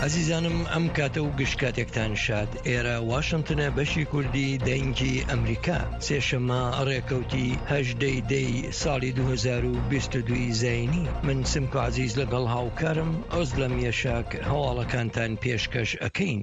عزیزانم ئەم کاتە و گشتکاتێکتان شاد. ئێرە واشنگتنە بەشی کوردی دەنگی ئەمریکا. سێشەممە ڕێکەوتی 18 ساڵی 2022 زینی. من سمکو عزیز لەگەڵ هاوکارم ئۆزلەم یەشاک هەواڵەکانتان پێشکەش ئەکەین.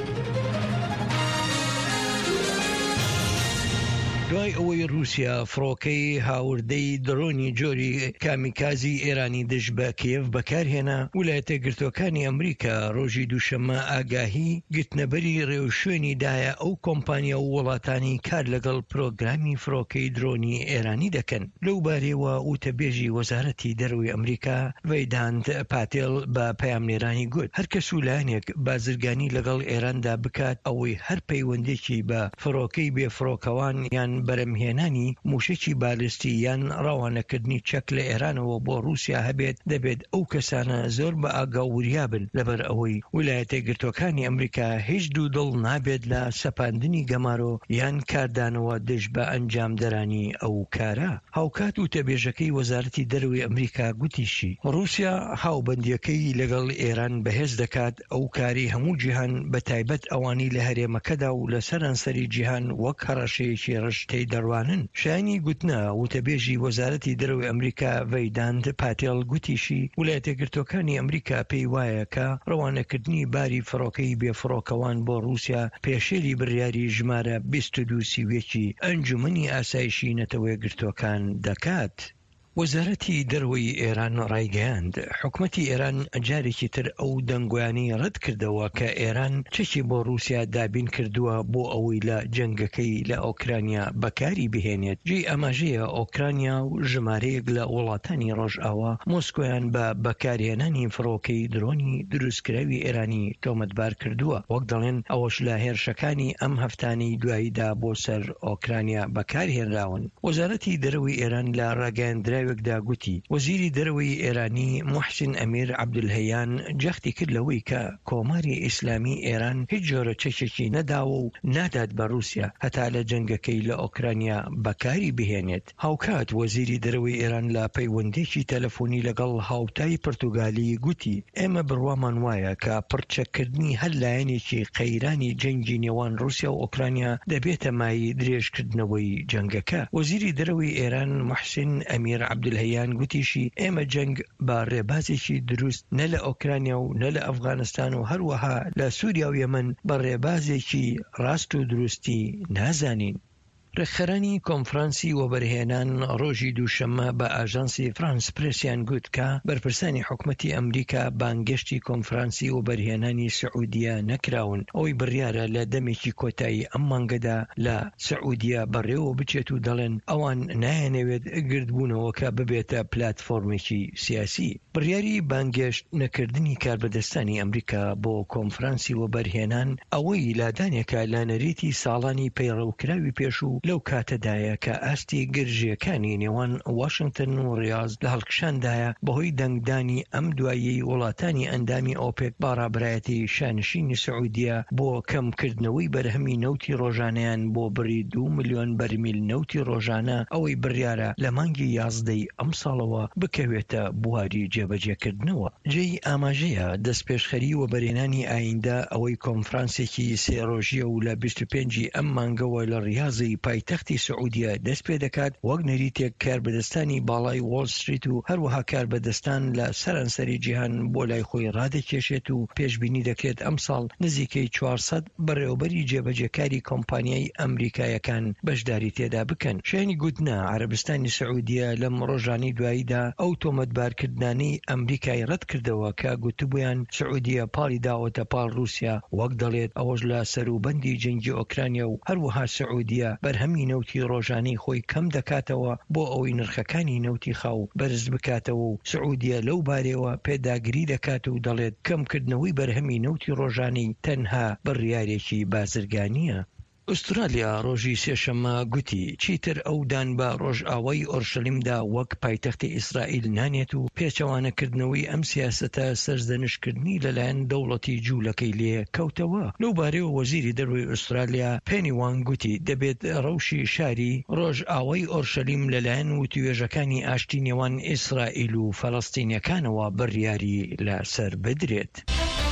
دوای ئەوەی رووسیا فڕۆکەی هاوردەی درۆنی جۆری کامیکازی ئێرانی دژ بە کیێڤ بەکارهێنا، ویلایەتە گرتوەکانی ئەمریکا ڕۆژی دووشەممە ئاگاهی گرتنەبەری ڕێوشوێنی دایە ئەو کۆمپانیا و وڵاتانی کار لەگەڵ پرۆگرامی فڕۆکەی درۆنی ئێرانی دەکەن. لەو بارەوە وتەبێژی وەزارەتی دەرەوەی ئەمریکا ڤەیدانت پاتێل بە پەیامنێرانی گوت هەر کەس و لایەنێک بازرگانی لەگەڵ ئێراندا بکات ئەوەی هەر پەیوەندێکی بە فڕۆکەی بێفڕۆکەوان یان بەرەمهێنانی موشکی بالستی یان ڕاوانەکردنی چەک لە ئێرانەوە بۆ رووسیا هەبێت، دەبێت ئەو کەسانە زۆر بە ئاگاووریا بن لەبەر ئەوەی ویلایەتە گرتوەکانی ئەمریکا هیچ دوودڵ نابێت لە سەپاندنی گەمارۆ یان کاردانەوە دژ بە ئەنجامدەرانی ئەو کارە. هاوکات وتەبێژەکەی وەزارەتی دەرەوەی ئەمریکا گوتیشی رووسیا هاوبەندیەکەی لەگەڵ ئێران بەهێز دەکات ئەو کاری هەموو جیهان بە تایبەت ئەوانی لە هەرێمەکەدا و لە سەرانسەری جیهان وەک هەڕەشەیەکی ڕشتەی دەڕوانن. شایانی گوتنە وتەبێژی وەزارەتی دەرەوەی ئەمریکا ڤەیدانت پاتێل گوتیشی ویلایەتە گرتوەکانی ئەمریکا پێی وایە کە ڕەوانەکردنی باری فڕۆکەی بێفڕۆکەوان بۆ رووسیا پێشێری بڕیاری ژمارە 22 سیوێکی ئەنجومەنی ئاسایشی نەتەوەی گرتوەکان دەکات. وەزارەتی دەرەوەی ئێران ڕایگەیاند حکومەتی ئێران جارێکی تر ئەو دەنگویانی ڕەت کردەوە کە ئێران چەکی بۆ رووسیا دابین کردووە بۆ ئەوەی لە جەنگەکەی لە ئۆکرانیا بەکاری بهێنێت. جێی ئاماژەیە ئۆکرانیا و ژمارەیەک لە وڵاتانی ڕۆژئاوا مۆسکۆیان بە بەکارهێنانی فڕۆکەی درۆنی دروستکراوی ئێرانی تۆمەتبار کردووە. وەک دەڵێن ئەوەش لە هێرشەکانی ئەم هەفتانەی دواییدا بۆ سەر ئۆکرانیا بەکارهێنراون. وەزارەتی دەرەوەی ئێران لە ڕاگەیاندرا وەکدا گوتی وەزیری دەرەوەی ئێرانی موحسین ئەمیر عەبدولهەیان جەختی کرد لەوەی کە کۆماری ئیسلامی ئێران هیچ جۆرە چەکێکی نەداوە و نادات بە رووسیا هەتا لە جەنگەکەی لە ئۆکرانیا بەکاری بهێنێت. هاوکات وەزیری دەرەوەی ئێران لە پەیوەندێکی تەلەفۆنی لەگەڵ هاوتای پرتوگالی گوتی ئێمە بڕوامان وایە کە پڕچەکردنی هەر لایەنێکی قەیرانی جەنگی نێوان رووسیا و ئۆکرانیا دەبێتە مای درێژکردنەوەی جەنگەکە. وەزیری دەرەوەی ئێران موحسین ئەمیر عەبدولهەیان گوتیشی ئێمە جەنگ بە ڕێبازێکی دروست نە لە ئۆکرانیا و نە لە ئەفغانستان و هەروەها لە سووریا و یەمەن بە ڕێبازێکی ڕاست و دروستی نازانین. ڕێکخەرانی کۆنفرانسی وەبەرهێنان ڕۆژی دووشەممە بە ئاژانسی فرانس پرێسیان گوت کە بەرپرسانی حکومەتی ئەمریکا بانگشتی کۆنفرانسی وەبەرهێنانی سعودیە نەکراون. ئەوەی بڕیارە لە دەمێکی کۆتایی ئەم مانگەدا لە سعودیە بەڕێوە بچێت و دەڵێن ئەوان نایەنەوێت گردبوونەوەکە ببێتە پلاتفۆرمێکی سیاسی. بڕیاری بانگشت نەکردنی کاربەدەستانی ئەمریکا بۆ کۆنفرانسی وەبەرهێنان ئەوەی لادانێکە لە نەریتی ساڵانی پەیڕەوکراوی پێش و لەو کاتەدایە کە ئاستی گرژیەکانی نێوان واشنگتن و ڕیاض لە هەڵکشاندایە بەهۆی دەنگدانی ئەم دوایی وڵاتانی ئەندامی ئۆپێک باڕابرایەتی شانشینی سعودیە بۆ کەمکردنەوەی بەرهەمی نەوتی ڕۆژانەیان بۆ بڕی 2 ملیۆن بەرمیل نەوتی ڕۆژانە ئەوەی بڕیارە لە مانگی 11 ئەم ساڵەوە بکەوێتە بواری جێبەجێکردنەوە. جێی ئاماژەیە دەستپێشخەری وەبەرهێنانی ئایندە ئەوەی کۆنفرانسێکی سێڕۆژیە و لە 25 ئەم مانگەوە لە ڕیاضی پایتەختی سعودیە دەست پێ دەکات وەک نەریتێک کاربەدەستانی باڵای وۆڵ ستریت و هەروەها کاربەدەستان لە سەرانسەری جیهان بۆ لای خۆی ڕادەکێشێت و پێشبینی دەکرێت ئەم ساڵ نزیکەی 400 بەڕێوەبەری جێبەجێکاری کۆمپانیای ئەمریکایەکان بەشداری تێدا بکەن. شایانی گوتنە عەرەبستانی سعودیە لەم ڕۆژانی دواییدا ئەو تۆمەتبارکردنانەی ئەمریکای ڕەت کردەوە کە گوتبوویان سعودیە پاڵی داوەتە پاڵ رووسیا، وەک دەڵێت ئەوەش لە سەروبەندی جەنگی ئۆکرانیا و هەروەها سعودیە بەرهەمی نەوتی ڕۆژانەی خۆی کەم دەکاتەوە بۆ ئەوەی نرخەکانی نەوتی خاو بەرز بکاتەوە و سعودیە لەو بارەوە پێداگری دەکات و دەڵێت کەمکردنەوەی بەرهەمی نەوتی ڕۆژانەی تەنها بڕیارێکی بازرگانیە. ئوسترالیا ڕۆژی سێشەممە گوتی چیتر ئەو دان بە ڕۆژئاوای ئۆرشەلیمدا وەک پایتەختی ئیسرائیل نانێت و پێچەوانەکردنەوەی ئەم سیاسەتە سەرزەنشکردنی لەلایەن دەوڵەتی جوولەکەی لێ کەوتەوە. لەو بارەوە وەزیری دەروی ئوسترالیا پێنی وان گوتی دەبێت ڕەوشی شاری ڕۆژئاوای ئۆرشەلیم لەلایەن وتوێژەکانی ئاشتی نێوان ئیسرائیل و فەڵەستینیەکانەوە بڕیاری لەسەر بدرێت.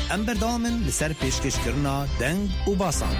ام بردامن لسر پیشکش کرنا دنگ و باسان.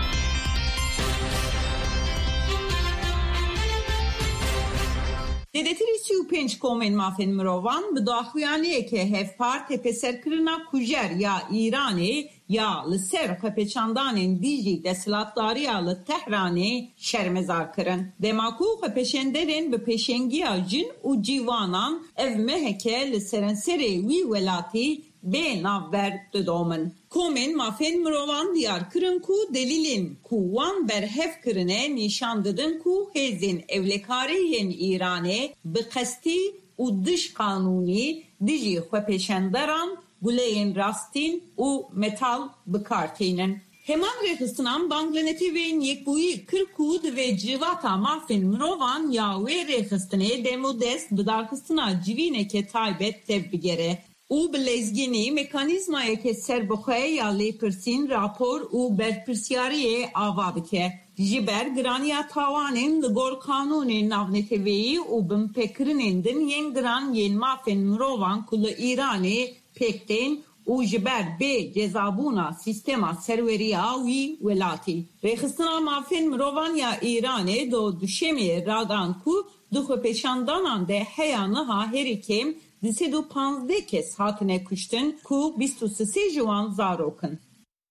Dedetiri 35 komên mafên mirovan bi daxuyaniyeke hevpar tepeserkirina kujer ya İranê ya li ser xwepeçandanên dijî desthilatdariya li Tehranê şermezar kirin. Dema ku xwepeşenderên bi pêşengiya jin û cîwanan ev meheke li serenserê wî welatî bê navber didomin. Komên mafên mirovan diyar kirin ku delîlên ku wan berhev kirine nîşan didin ku hêzên evlekariyên İranê bi qestî û diş qanûnî dijî xwepêşenderan guleyên rastîn û metal bikartînin. Heman rêxistinan Banglanetevên Yekbûyî kir ku divê civata mafên mirovan ya wê rêxistinê demodest bi darxistina civîneke taybet tev bigere. û bi lezginî mekanîzmayeke serbixwe ya lêpirsîn, rapor û berpirsyariyê ava bike. Ji ber giraniya tawanên li gor kanûnên navneteviyî û binpêkirinên din yên giran yên mafên mirovan ku li Îranê pêk tên û ji ber bê cezabûna sîstema serweriya wî welatî. Rêxistina mafên mirovan ya Îranê do duşemê radan ku di xwepêşandanan de heya niha herî kêm 215 kes hatine kuştin ku 23 jiwan zarokin.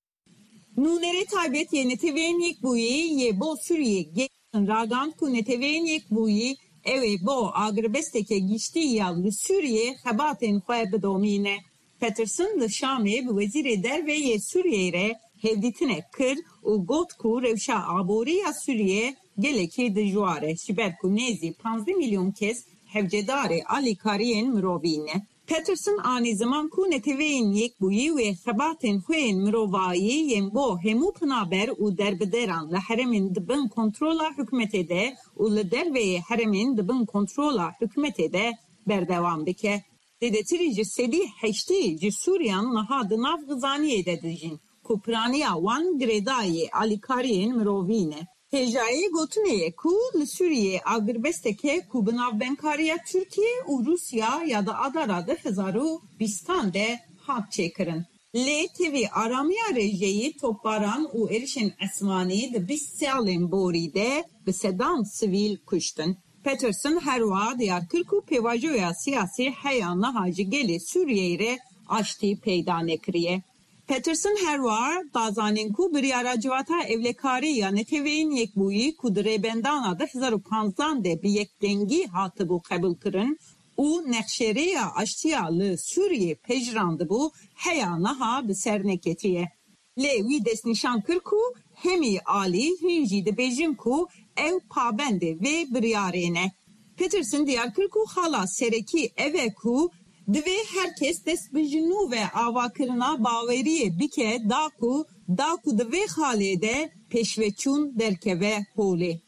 Nûnerê taybet yê netewên Yekbûyî yê bo Sûriyê gelin ragand ku netewên Yekbûyî ew ê bo agiribesteke giştî ya li Sûriyê xebatên xwe bidomîne. Peterson li Şamê bi Wezîrê Derve yê Sûriyê re hevdîtinek kir û got ku rewşa aboriya Sûriyê gelekî dijwar e ji ber ku nêzî 15 milyon kes hevcedarê alîkariyên mirovî ne. Peterson anî ziman ku netewên Yekbûyî wê xebatên xwe yên mirovayî yên bo hemû pinaber û derbideran li heremên dibin kontrola hikûmetê de û li derveyê heremên dibin kontrola hikûmetê de berdewam bike. Dedetirî ji sedî heştê ji Sûriyan niha di nav Xizaniyê de dijîn ku piraniya wan girêdayê alîkariyên mirovî ne. Hêjayê gotinê ku li Sûriyê agiribesteke ku bi navbenkariya Tirkiye û Rusya ya da adara 2020 de hat çêkirin. Lê tevî aramiya rejeyî topbaran û êrişên esmanî di 20 salên borî de bi sedan sivîl kuştin. Peterson her wa diyar kir ku pêvajoya siyasî heya niha ji gelê Sûriyeyê re aştî peyda nekiriye. Peterson her war dazanên ku biryara civata evlekarî ya netewên Yekbûyî ku di rêbendana 2015 de bi yekdengî hatibû qebul kirin û nexşereya aştiya li Sûriyê pejrandibû heya niha bi ser neketiye. Lê wî destnîşan kir ku hemî alî hin jî dibêjin ku ew pabendê vê biryarê ne. Peterson diyar kir ku hala serekî ev e ku divê herkes dest bi ji nû ve avakirina baweriyê bike da ku di vê halê de pêşveçûn derkeve holê.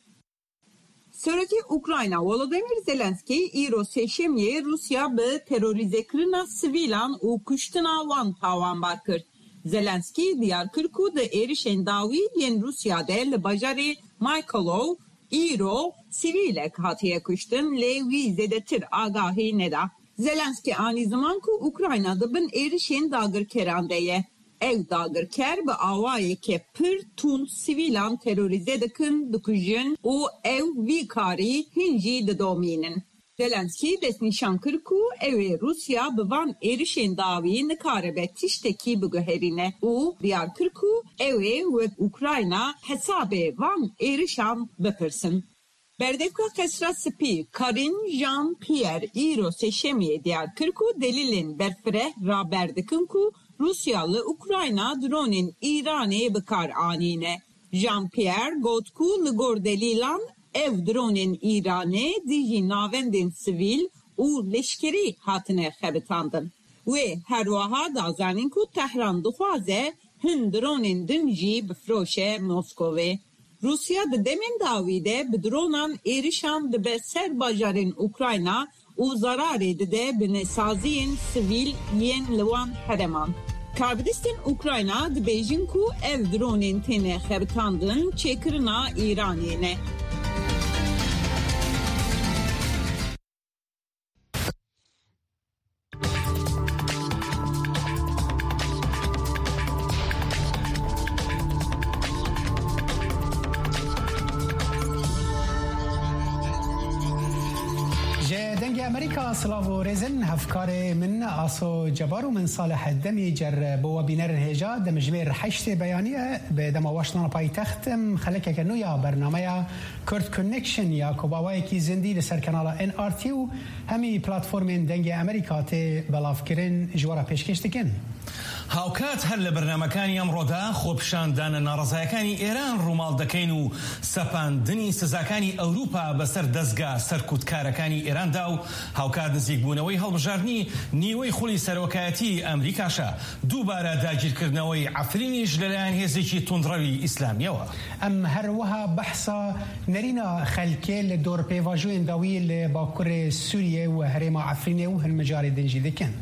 Serokê Ukrayna Volodymyr Zelenskî îro sêşemiyê Rusya bi terorîzekirina sivîlan û kuştina wan tawanbar kir. Zelenskî diyar kir ku di êrişên dawî yên Rusya de li bajarê Mykolaiv îro sivîlek hatiye kuştin lê wî zêdetir agahî neda. Zelenskî anî ziman ku Ukrayna dibin êrişên dagirkeran de ye. Ew dagirker bi awayeke pir tûn sivîlan terorîze dikin, dikujin û ew vî karî hin jî didomînin. Zelenskî destnîşan kir ku ew ê Rusya bi van êrişên dawî nikaribe tiştekî biguherîne û diyar kir ku ew ê wek Ukrayna hesabê van êrişan bipirsin. Berdevka Qesra Spî, Karin Jean-Pierre îro sêşemiyê diyar kir ku delîlên berfireh raberdikin ku Rusya li Ukrayna dronên İranê bikar anîne. Jean-Pierre got ku li gor delîlan ev dronên İranê dijî navendên sivîl û leşkerî hatine xebitandin. Wê her wiha dazanîn ku Tehran dixwaze hin dronên din jî bifroşe Moskovê. Rusya di demên dawî de bi dronan êrişan dibe ser bajarên Ukrayna û zararê dide bi nesaziyên sivîl yên li wan hereman. Karbidistên Ukrayna dibêjin ku ev dronên têne xebitandin çêkirina Îranê ne. امریکا سلاو رزن هفکار من آسو جبارو من صالح الدمی جر بو بینر هجا دمجمیر 8 بیانیه به دم واشنطن پایتختم خلک کنو یا برنامه کرد کنکشن یا کوباوای کی زندی لسر کانال NRT و همی پلتفرم دنگ امریکا ته بلافکرین جوارا پیشکش دکن. هاوکات هەر لە بەرنامەکانی ئەمڕۆدا خۆپشاندانە ناڕزایەکانی ئێران ڕووماڵ دەکەین و سەپاندنی سزاکانی ئەوروپا بەسەر دەستگا سەرکوتکارەکانی ئێراندا و هاوکات نزیکبوونەوەی هەڵبژاردننی نیوەی خولی سەرۆکایەتی ئەمریکاشە دووبارە داگیرکردنەوەی عەفرینیش لەلایەن هێزێکی توندڕەوی ئیسلامیەوە. ئەم هەروەها بەحسا نەرینە خەلکێ لە دۆر پێیڤاژوویên داوی لە باکوڕی سووریە و هەرێما عەفرینێ و هەلمەجارێ دەنجی دەکەن.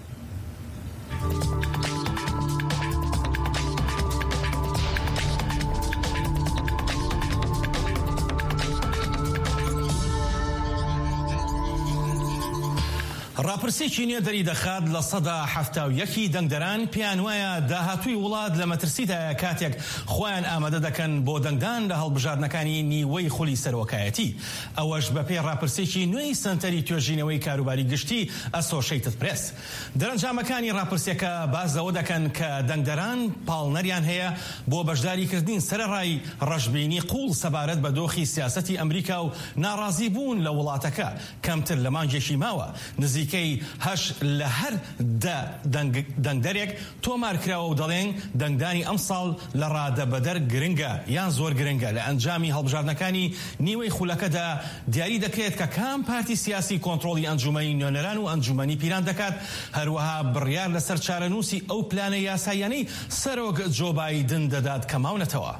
راپرسێکی نێدەری دەخات لە سەدا 71 دەنگدەران پێیان وایە داهاتووی وڵات لە مەترسیدایە کاتێک خۆیان ئامادە دەکەن بۆ دەنگدان لە هەڵبژاردنەکانی نیوەی خولی سەرۆکایەتی. ئەوەش بەپێی راپرسێکی نوێی سنتەری توێژینەوەی کاروباری گشتی ئەسۆشیتد پرێس. دەرەنجامەکانی راپرسیەکە بازەوە دەکەن کە دەنگدەران پاڵنەریان هەیە بۆ بەشداریکردنی سەرەڕای ڕەشبینی قوڵ سەبارەت بە دۆخی سیاسەتی ئەمریکا و ناڕازی بوون لە وڵاتەکە کەمتر لە مانگێکی ماوە. نزیکەی 8 لە هەر دەنگدەرێک تۆمارکراوە و دەڵێن دەنگدانی ئەم ساڵ لە ڕادەبەدەر گرنگە یان زۆر گرنگە. لە ئەنجامی هەڵبژاردنەکانی نیوەی خولەکەدا دیاری دەکرێت کە کام پارتی سیاسی کۆنتڕۆڵی ئەنجومەنی نوێنەران و ئەنجومەنی پیران دەکات، هەروەها بڕیار لەسەر چارەنووسی ئەو پلانە یاساییانەی سەرۆک جۆ بایدن دەدات کە ماونەتەوە.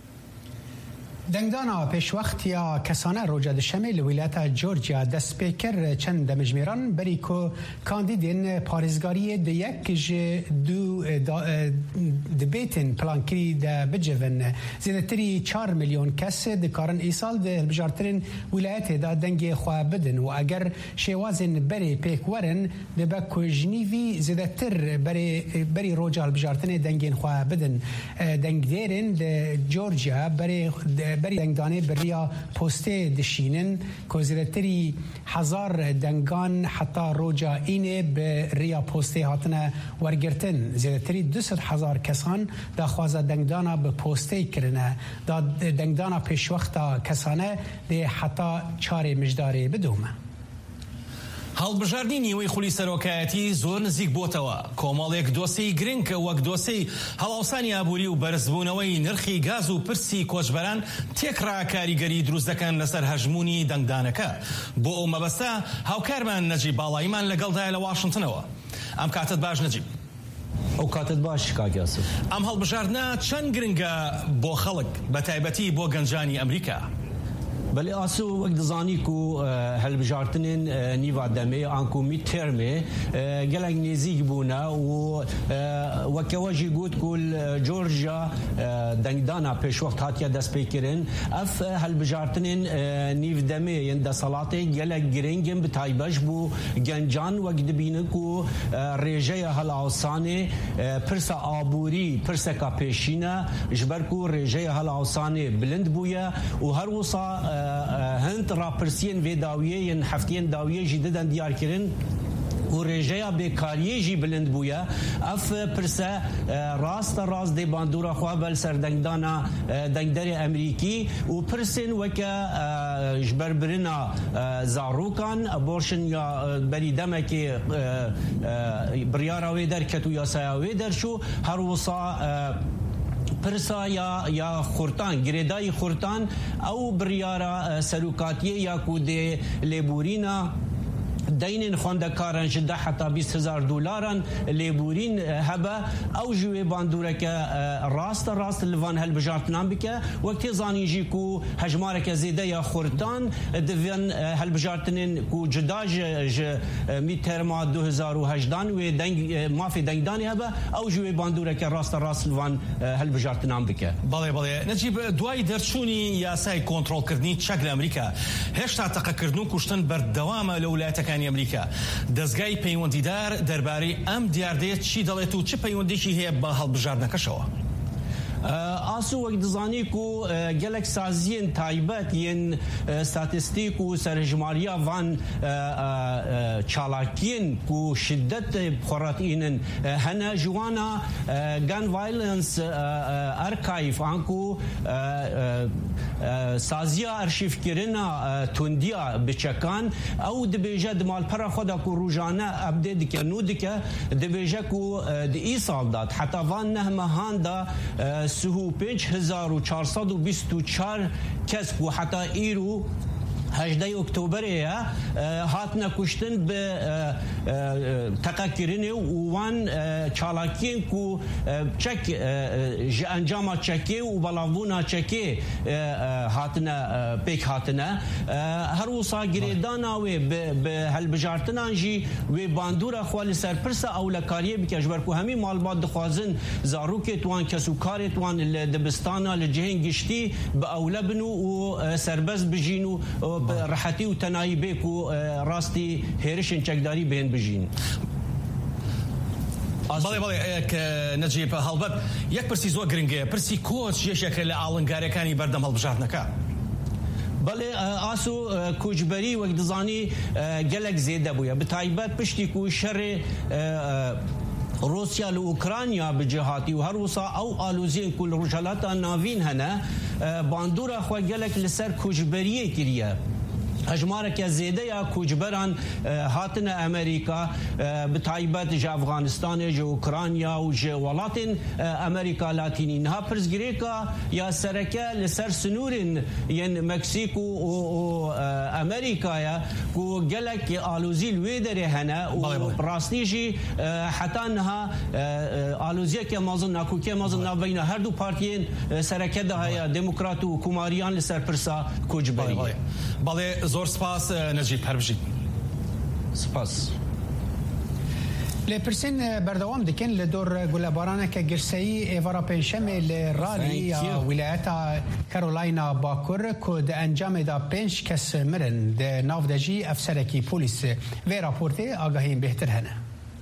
دنگدانا پیشوقتیا کسانه روجا دشمه لولایت جورجیا دست پیکر چند دمجمیران بری که کاندیدین پارزگاری ده یک دو دبیتن پلانکری ده بجون زیادتری 4 میلیون کس دکارن ایسال ده بجارترین ولایت ده دنگ خواه بدن و اگر شوازن بری پیکورن ده بکو جنیوی زیادتر بری روجا بجارتن دنگین خواه بدن دنگ دیرن ده جورجیا بری دنگدانه بریا پوسته دشینن که زیادتری 1000 دنگان حتی روجا اینه به ریا پوسته هاتنه ورگرتن. زیادتری 200,000 کسان دا خوازه دنگدانا به پوسته کرنه دا دنگدانا پیش وقتا کسانه ده حتی 4 مجداره بدومه. هەڵبژاردنی نیوەی خولی سەرۆکایەتی زۆر نزیک بۆتەوە. کۆمەڵێک دۆسەی گرنگ کە وەک دۆسەی هەڵاوسانی ئابووری و بەرزبوونەوەی نرخی گاز و پرسی کۆچبەران تێکڕا کاریگەری دروست دەکەن لەسەر هەژمونی دەنگدانەکە. بۆ ئەو مەبەستە هاوکارمان نەجیب باڵاییمان لەگەڵدایە لە واشنگتنەوە. ئەم کاتت باش نەجیب. ئەو کاتت باش کاگیاسف. ئەم هەڵبژاردنە چەند گرنگە بۆ خەڵک بە تایبەتی بۆ گەنجانی ئەمریکا؟ بله آسو وقت زانی کو هالبجارتنین نیوا دمی آنکو می ترمه گلنگ نزیک بونه و وکواجی گود کل جورجیا دنگدانا پیش وقت هاتیا دست پیکرین اف هالبجارتنین نیو دمی یند صلاته گلنگ گرینگم بتایبش بو گنجان وقت دبینه کو ریجه هالعوسانه پرس آبوری پرس کا پیشینه جبر کو ریجه هالعوسانه بلند بویا و هر وصا هند راپرسین و داویه هفتین داویه جدیدن دیار کردن و رژه بیکاریه جی بلند بویا اف پرسه راست دی باندورا خواه بل سردنگدانا دنگدر امریکی و پرسین وکا جبر برنا زاروکان ابورشن یا بری دمکی بریارا ویدر کتو یا سایا ویدر شو هر وصا پرسا یا خورتان گریدای خورتان او بریارا سلوکاتیه یا کود لیبورینا دین خواندکاران جده حتی 20,000 دلاران لیبورین هبه او جوی باندوره که راست لوان هلبجارتنان بکه وقتی زانی جی کو هجماره زیده یا خورتان دوین هلبجارتنین کو جدا می ترما 2018 و دنگ مافی دنگدانی هبه او جوی باندوره که راست لوان هلبجارتنان بکه. بله نجیب دوای درچونی یاسای کنترل کردنی چک لامریکا هشتا تقکردنو کشتن بردوام لولایتکانی ئەمریکا دەستگای پەیوەندیدار دەربارەی ئەم دیاردەیە چی دەڵێت و چه پەیوەندێکی هەیە بە هەڵبژاردنەکەشەوە؟ آسو وەک دەزانیت و gelek saziyên taybet yên statîstîk û serhejmariya van çalakiyên ku şiddet xweratînin hene ji wana gun violence archive an ku saziya arşîvkirina tundiya biçekan ew dibêje di malpera xwe de ku rojane ebdê dike nû dike dibêje ku di îsal da heta van neh mehan da 35,424 kes ku heta îro 18 اکتبر هاتنا کشتن به تقاکرینه و وان چالاکین کو چک انجام چکی و بلاونا چکی هاتنا پیک هاتنا هر وصا گریدانا و به هالبجارتنا جی و باندورا خوال سرپرسا اولکاریه بکجبر کو همین مالبات دخوازن زاروک توان کسوکار توان دبستانا لجهن گشتی به اولبنو و سربز بجینو راحتی و تنایی کو راستی هێرشên çekdarî بهên bijîn. بەڵێ نەجیب هەڵبەت یەک پرسی زۆر گرنگەیە پرسی کۆچ یەکێکە لە ئاڵنگارەکانی بەردەم هەڵبژاردنەکە. بەڵێ ئاسو کوچبەری وەک دەزانی gelek zêde bûye bi taybet piştî ku şerê روسیا و اوکراینیا بجهاتی و هر وسا او آلوزین کل رجالات ناوین هنه باندورا خو gelek لسر کوچبریه کریه هجمارك زيده يا كوجبران هاتنا امريكا بتايبت ج افغانستان ج اوكرانيا و ج ولاتن امريكا لاتيني نها برزغريكا يا سركه لسر سنورين ين مكسيكو و امريكا يا كو جلك الوزيل ويدر هنا وبراستيجي حتى انها الوزيه كمازن ناكو كمازن بين هردو بارتيين سركه ده ديمقراط و كوماريان لسر برسا كوجبري بالي زور سپاس نجیب هربجی سپاس لپرسین بردوام دکن لدور گلبارانه که گرسایی ایوارا پیشم لرالی یا ولایت کارولاینا باکور که ده انجام دا 5 کس مرن ده ناو دجی افسرکی پولیس و راپورته آگاهین بهتر هنه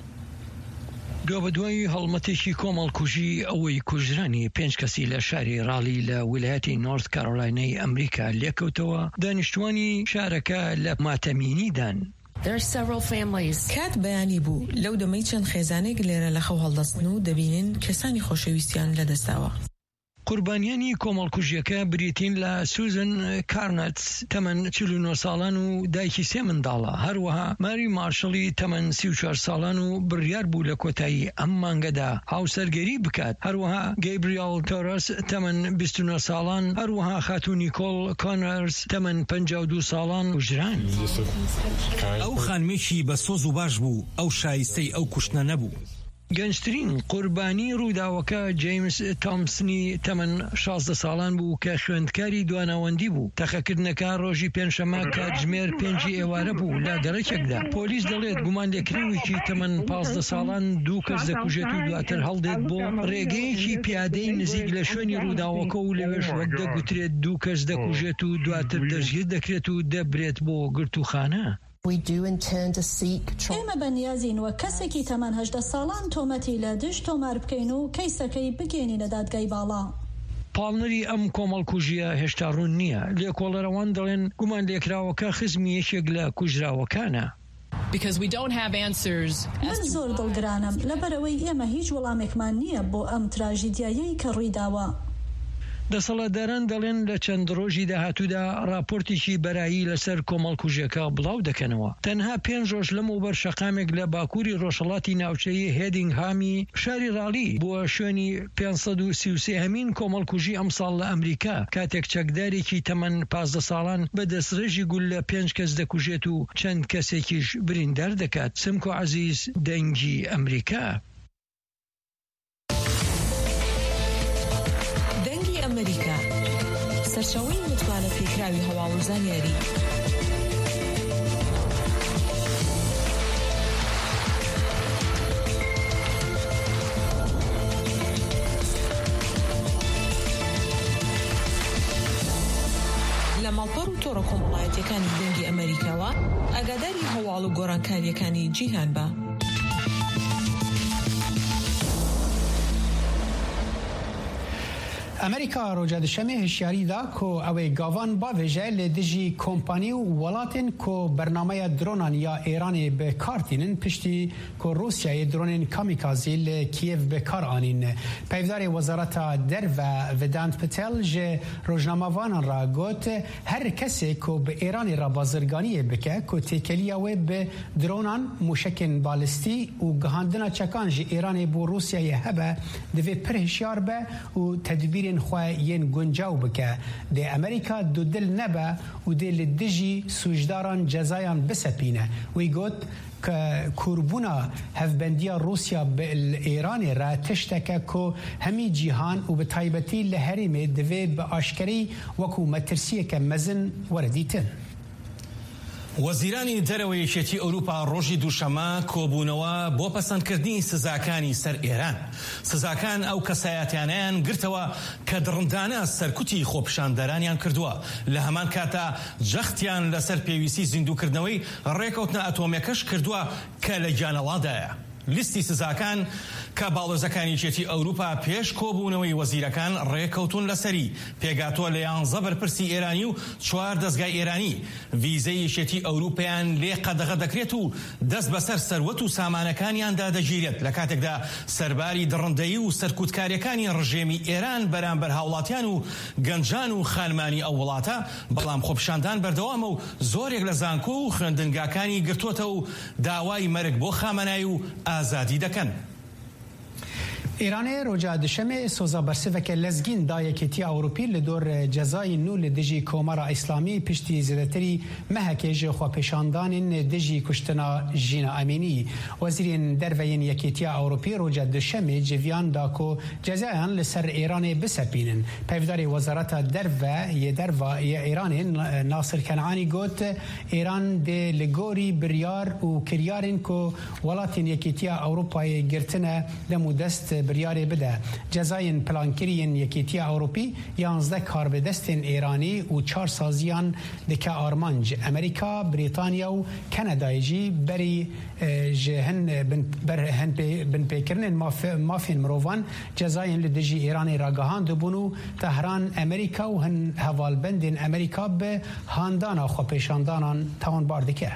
دوای هەڵمەتێکی کۆمەڵکوژی ئەوەی کوژرانی 5 کەسی لە شاری ڕالی لە ویلایەتی نۆرت کارۆلاینای ئەمریکا لێکەوتەوە دانیشتوانی شارەکە لە ماتەمینیدان. کات بەیانی بوو لەو دەمەی چەند خێزانێک لێرە لە خەو هەڵدەستن و دەبینن کەسانی خۆشەویستیان لەدەستاوە. قوربانیانی کۆمەڵکوژیەکە بریتین لە سوزن کارنەت تەمەن 49 ساڵان و دایکی 3 منداڵە هەروەها ماری مارشڵی تەمەن 34 ساڵان و بڕیار بوو لە کۆتایی ئەم مانگەدا هاوسەرگەری بکات هەروەها گەیبریال تۆرەس تەمەن 29 ساڵان هەروەها خاتوو نیکۆل کۆنەرز تەمەن 52 ساڵان کوژران. ئەو خانمێکی بە سۆز و باش بوو ئەو شایستەی ئەو کوشتنە نەبوو. گەنجترین قوربانی ڕووداوەکە جیمز تۆمسنی تەمەن 16 ساڵان بوو کە خوێندکاری دواناوەندی بوو. تەقەکردنەکە ڕۆژی پێنجشەمە کاتژمێر 5 ئێوارە بوو لە گەڕەکێکدا. پۆلیس دەڵێت گومان لێکراوێکی تەمەن 15 ساڵان 2 کەس دەکوژێت و دواتر هەڵدێت بۆ ڕێگەیەکی پیادەی نزیک لە شوێنی ڕووداوەکە و لەوێش وەک دەگوترێت 2 کەس دەکوژێت و دواتر دەژگیر دەکرێت و دەبرێت بۆ گرتوخانە. ئێمە بەنیازین وە کەسێکی تەمەن 18 ساڵان تۆمەتی لە دشت تۆمار بکەین و کەیسەکەی بگەینە دادگای باڵا. پاڵنەری ئەم کۆمەڵکوژیە هێشتا ڕوون نییە. لێکۆڵەرەوان دەڵێن گومان لێکراوەکە خزمی یەکێک لە کوژراوەکانە. من زۆر دڵگرانم لەبەرەوەی ئێمە هیچ وەڵامێکمان نییە بۆ ئەم تراژیدیایەی کە ڕوویداوە. دەسەڵاتداران دەڵێن لە چەند ڕۆژی داهاتوودا راپۆرتێکی بەرایی لەسەر کۆمەڵکوژیەکە بڵاو دەکەنەوە. تەنها 5 ڕۆژ لەمەوبەر شەقامێک لە باکووری ڕۆژهەڵاتی ناوچەیی هێدینگهامی شاری ڕالی بووە شوێنی 533 هەمین کۆمەڵکوژی ئەمساڵ لە ئەمریکا کاتێک چەکدارێکی تەمەن 15 ساڵان بە دەستڕێژی گول لە 5 کەس دەکوژێت و چەند کەسێکیش بریندار دەکات. سمکۆ عەزیز دەنگی ئەمریکا. ئەمریکا سەرچاوەی متمانە پێکراوی هەواڵ و زانیاری لە ماڵپەڕ و تۆڕە کۆمەڵایەتیەکانی دەنگی ئەمریکاوە ئاگاداری هەواڵ و گۆڕانکاریەکانی جیهان بە. امریکا روجا دشمه هشیاری دا کو او گاوان با وجه لدجی کمپانی و ولاتن کو برنامه درونان یا ایران به کارتینن پشتی کو روسیای درونن کامیکازی لکیف به کار آنین. پیودار وزارت در و ودانت پتل جه روزنامه وانان را گوت هر کسی کو به ایران را بازرگانی بکه کو تکلیه و به درونان موشکن بالستی و گهاندنا چکان جه ایران بو روسیای هبه دوی پر هشیار به و تدبیر خواه ین گنجاو بکه ده امریکا دو دل نبه و ده لدجی سوجداران جزایان بسپینه وی گوت که کوربونا هفبندیا روسیا به ایران را تشتکه که همی جیهان و به تایبتی لحریم دوی به آشکری وکو مترسیه که مزن وردیتن. وەزیرانی دەرەوەی یەکێتی ئەوروپا ڕۆژی دووشەمە کۆبوونەوە بۆ پەسەندکردنی سزاکانی سەر ئێران. سزاکان ئەو کەسایەتیانیان گرتەوە کە دڕندانە سەرکوتی خۆپیشاندەرانیان کردووە. لە هەمان کاتا جەختیان لەسەر پێویستی زیندووکردنەوەی ڕێکەوتنە ئەتۆمیەکەش کردووە کە لە گیانەڵادایە. لیستی سزاکان کە باڵۆزەکانی یەکێتی ئەوروپا پێش کۆبوونەوەی وەزیرەکان ڕێکەوتون لەسەری پێگاتووە لە 11 بەرپرسی ئێرانی و 4 دەستگای ئێرانی. ڤیزەی یەکێتی ئەوروپیان لێ قەدەغە دەکرێت و دەست بەسەر سەروەت و سامانەکانیاندا دەگیرێت لە کاتێکدا سەرباری دڕندەیی و سەرکوتکاریەکانی ڕژێمی ئێران بەرامبەر هاوڵاتیان و گەنجان و خانمانی ئەو وڵاتە. بەڵام خۆپیشاندان بەردەوامە و زۆرێک لە زانکۆ و خوێندنگاکانی گرتوۆتە و داوای مەرگ بۆ خامنایی و آزادی دکن. ایران روجا دشمه سوزا برسوک لزگین دا یکیتی اوروپی لدور جزای نو لدجی کومارا اسلامی پشتی زیادتری مهکج خواپیشاندان دجی کشتنا جینا امینی. وزیرین دروین یکیتی اوروپی روجا دشمه جویان دا کو جزایان لسر ایران بسپینن. پیوداری وزارت درو ایران ناصر کنعانی گوت ایران ده لگوری بریار و کریارین کو ولاتین یکیتی اوروپای گرتنه لمودست بریاری بده. جزاین پلانکرین یکیتی اوروپی 11 کاربدستین ایرانی و 4 سازیان دکه آرمانج امریکا، بریتانیا و کانادایجی بری جهن بن پیکرن مافین مروان جزاین لدجی ایرانی راگهان دبونو تهران امریکا و هن هوالبندین امریکا به هاندانا خوپیشاندانان تاون باردکه.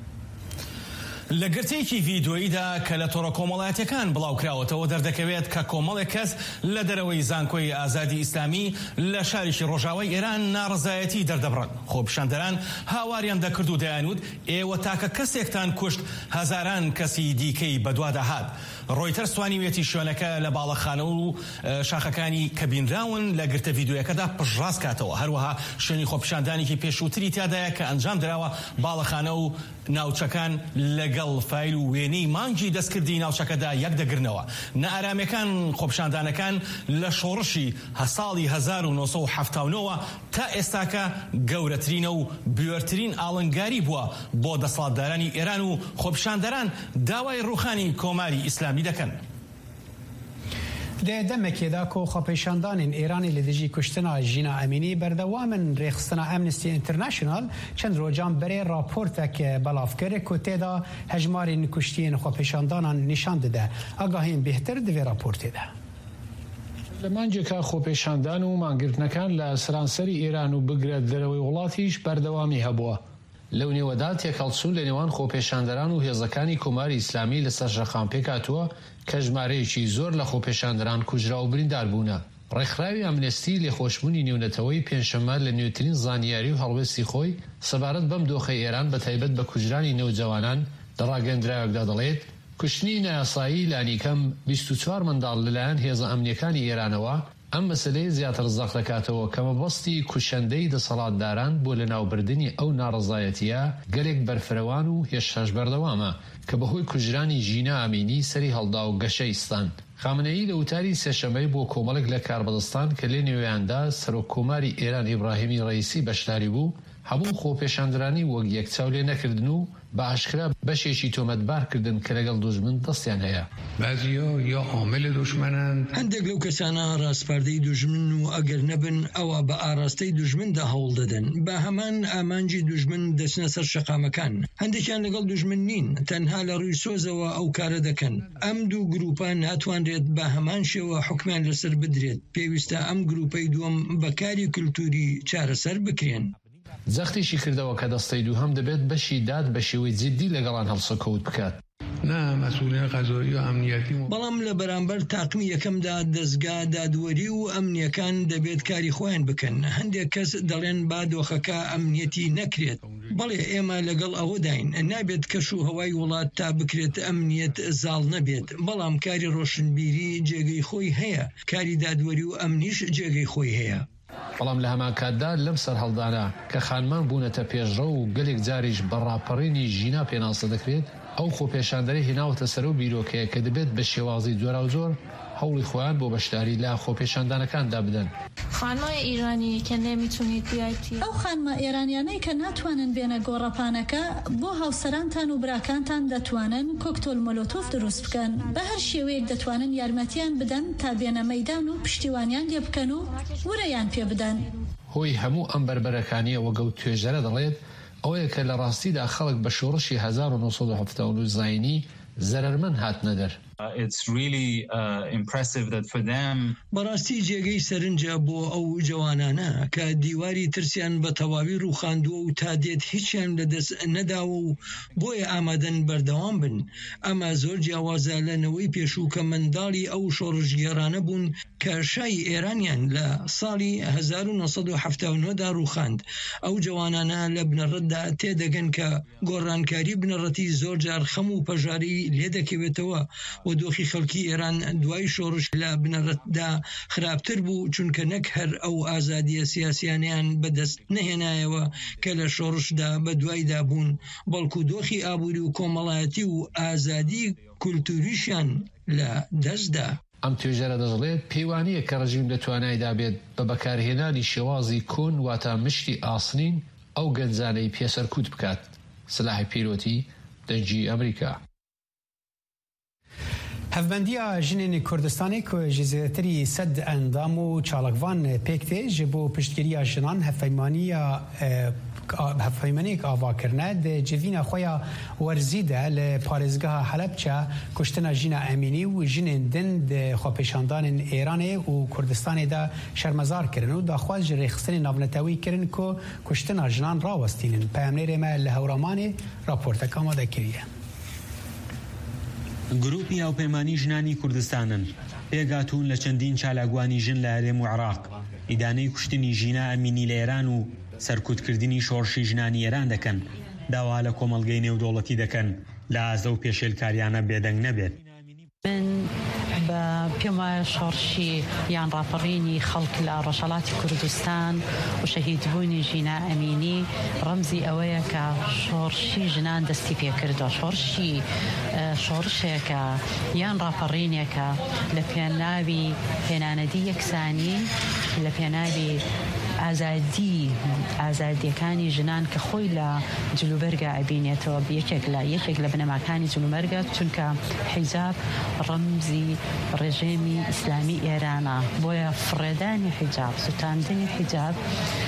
لە گرتەیەکی ڤیدۆییدا کە لە تۆڕە کۆمەڵایەتیەکان بڵاوکراوەتەوە دەردەکەوێت کە کۆمەڵێک کەس لە دەرەوەی زانکۆی ئازادی ئیسلامی لە شاریشی ڕۆژاوای ئێران ناڕزایەتی دەردەبڕن. خۆپیشاندەران هاواریان دەکرد و دەیانوت ئێوە تاکە کەسێکتان کوشت هەزاران کەسی دیکەی بەدوادەهات. ڕۆیتەرس توانیوێتی شوێنەکە لە باڵەخانە و شاخەکانی کە بینراون لە گرتە ڤیدۆیەکەدا پژڕاست کاتەوە. هەروەها شوێنی خۆپیشاندانێکی پێشووتری تیادایە کە ئەنجام درراوە باڵەخانە و ناوچەکان لەگەڵ فایل و وێنەی مانگی دەستکردی ناوچەکەدا یەک دەگرنەوە. نەئارامیەکان خۆپیشاندانەکان لە شۆڕشی ساڵی 1970 تا ئێستاکە گەورەترینە و بوێرترین ئاڵنگاری بووە بۆ دەسەڵاتدارانی ئێران و خۆپیشاندەران داوای ڕوخانی کۆماری ئیسلامی دەکەن. ده دمکی دا کو خواپیشاندان ایرانی لدیجی کشتنا جینا امینی بردوامن ریخستنا امنستی انترنشنال چند روجان بره راپورت که بلاف کرده که تیدا هجماری کشتین خواپیشاندانان نشان ده. آگاهیم بهتر دوی راپورت ده. لەمانجێکا خۆپیشاندان و مانگرتنەکان لە سەرانسەری ئێران و بگرێت دەرەوەی وڵاتیش بەردەوامی هەبووە. لەو نێوەدا تێکەڵچوون لە نێوان خۆپیشاندەران و هێزەکانی کۆماری ئیسلامی لەسەر شەقام پێکاتووە کە ژمارەیەکی زۆر لە خۆپیشاندەران کوژرا و بریندار بوونە. ڕێکخراوی ئەمنستی لێخۆشبوونی نێونەتەوەی پێنجشەممە لە نوێترین زانیاری و هەڵوێستی خۆی سەبارەت بەم دۆخەی ئێران بە تایبەت بە کوژرانی نێوجەوانان لە ڕاگەندراوێکدا دەڵێت کوشتنی نایاسایی لانیکەم 24 منداڵ لەلایەن هێزە ئەمنیەکانی ئێرانەوە ئەم مەسلەی زیاتر زەق دەکاتەوە کە مەبەستی کوشەندەی دەسەڵاتداران بۆ لەناوبردننی ئەو ناڕزایەتیە گەلێک بەرفرەوان و هێشتاش بەردەوامە کە بەهۆی کوژرانی ژینا ئامینی سەری هەڵدا و گەشەیستان. خامنەیی لە وتاری سێشەمەی بۆ کۆمەڵێک لە کاربەدەستان کە لێ نوێیاندا سەرۆککۆماری ئێران ئیبراهیمی ڕەیسی بەشداری بوو هەموو خۆپێشاندرانی وەک یەکچاو لێ نەکردن و بە ئاشکرا بەشێکی تۆمەتبارکردن کە لەگەڵ دوژمن دەستیان هەیە. بعضیا یا عامل دشمنند، هەندێک لەو کەسانە ڕاستپاردەی دوژمن و ئەگەر نەبن ئەوە بە ئاراستەی دوژمندا هەوڵ دەدەن، بە هەمان ئامانجی دوژمن دەچنە سەر شەقامەکان. هەندێکیان لەگەڵ دوژمن نین، تەنها لە ڕووی سۆزەوە ئەو کارە دەکەن. ئەم دوو گروپان ناتوانرێت بە هەمان شێوە حکمیان لەسەر بدرێت. پێویستە ئەم گروپەی دووەم بەکاری کولتوری چارەسەر بکرێن. جەختیشی کردەوە کە دەستەی دووهەم دەبێت بەشی داد بە شێوەی جددی لەگەڵان هەڵسەکەوت بکات. نه مەسئولین قەزایی و ئەمنیەتی. بەڵام لە بەرامبەر تاقمی یەکەمدا دەستگا دادوەری و ئەمنیەکان دەبێت کاری خۆیان بکەن. هەندێک کەس دەڵێن با دۆخەکە ئەمنیەتی نەکرێت. بەڵێ ئێمە لەگەڵ ئەوە داین، نابێت کەش و هەوای وڵات تا بکرێت ئەمنیەت زاڵ نەبێت. بەڵام کاری ڕۆشنبیری جێگەی خۆی هەیە، کاری دادوەری و ئەمنیش جێگەی خۆی هەیە. بەڵام لە هەمان کاتدا لەم سەر هەڵدانە کە خانمان بوونەتە پێشڕە و گەلێک جاریش بەڕاپەڕینی ژینا پێناسە دەکرێت، ئەو خۆپێشاندەری هێناوەتە سەر و بیرۆکەیە کە دەبێت بە شێوازی جۆرا و زۆر هەوڵی خۆیان بۆ بەشداری لە خۆپێشاندانەکاندا بدەن. خانمای ئیرانی کە نەمیتونیت بیایتی، ئەو خانمە ئێرانیانەی کە ناتوانن بێنە گۆڕەپانەکە بۆ هاوسەرانتان و براکانتان دەتوانن کۆکتۆل مۆلۆتۆف دروست بکەن. بە هەر شێوەیەک دەتوانن یارمەتیان بدەن تا بێنە مەیدان و پشتیوانیان لێ بکەن و ورەیان پێ بدەن. هۆی هەموو ئەم بەربەرەکانیە وەگە و توێژەرە دەڵێت ئەوەیە کە لە ڕاستیدا خەڵک بە شۆڕشی 1970 زاینی زەرمەند هاتنە دەر. It's really impressive that for them. بەڕاستی جێگەی سەرنجە بۆ ئەو جوانانە کە دیواری ترسیان بە تەواوی ڕووخاندووە و تا دێت هیچیان لەدەست نەداوە و بۆیە ئامادەن بەردەوام بن. ئەمە زۆر جیاوازە لەنەوەی پێشوو کە منداڵی ئەو شۆڕژگێڕانە بوون کە شای ئێرانیان لە ساڵی 1970دا ڕووخاند. ئەو جوانانە لە بنەڕەتدا تێدەگەن کە گۆڕانکاری بنەڕەتی زۆر جار خەم و پەژاری لێ دەکەوێتەوە و دۆخی خەڵکی ئێران دوای شۆڕش لە بنەڕەتدا خراپتر بوو، چونکە نەک هەر ئەو ئازادیە سیاسیانیان بەدەست نەهێنایەوە کە لە شۆڕشدا بە دوایدا بوون، بەڵکو دۆخی ئابووری و کۆمەڵایەتی و ئازادی کولتوریشیان لە دەستدا. ئەم توێژەرە دەژڵێت پەیوانیە کە ڕژیم دەتوانایدا بێت بە بەکارهێنانی شێوازی کۆن واتە مشتی ئاسنین ئەو گەنجانەی پێسەرکوت بکات. سلاحی پیرۆتی دەنجی ئەمریکا. هەفبەندیە ژنێنی کوردستانی کە ji zêdetirî sed endam û çalakvan pêk tê ji bo piştgiriya jinan hevpeymaniyek avakirine di civîna xwe ya werzî de li parêzgeha Helepçe kuştina jîna Emînî û jinên din di xwepêşandanên Êranê û Kurdistanê de şermezar kirin û daxwaz ji rêxistinê navnetewî kirin ku kuştina jinan rawestînin. Peyamnêrê me li Hewramanê raporteka amade kiriye. گروپی هاوپەیمانی ژنانی کوردستانن پێگاتوون لە چەندین چالاگوانی ژن لە هەرێم و عێراق ئیدانەی کوشتنی ژینا ئەمینی لە ئێران و سەرکوتکردنی شۆڕشی ژنانی ئێران دەکەن، داوا لە کۆمەڵگەی نێودەوڵەتی دەکەن لە ئازە و پێشێلکاریانە بێدەنگ نەبێت. بە پێم وایە شۆڕشی یان ڕاپەڕینی خەڵک لە ڕۆژهەڵاتی کوردستان و شەهیدبوونی ژینا ئەمینی ڕەمزی ئەوەیە کە شۆڕشی ژنان دەستی پێکردەوە. شۆڕشێکە یان ڕاپەڕینێکە لە پێناوی هێنانەدی یەکسانی، لە پێناوی ئازادیەکانی ژنان کە خۆی لە جلوبەرگە ئەبینێتەوە یەکێک لە بنەماکانی جلوبەرگە، چونکە حیجاب ڕەمزی ڕێژێمی ئیسلامی ئێرانە، بۆیە فڕێدانی حیجاب، سوتاندنی حیجاب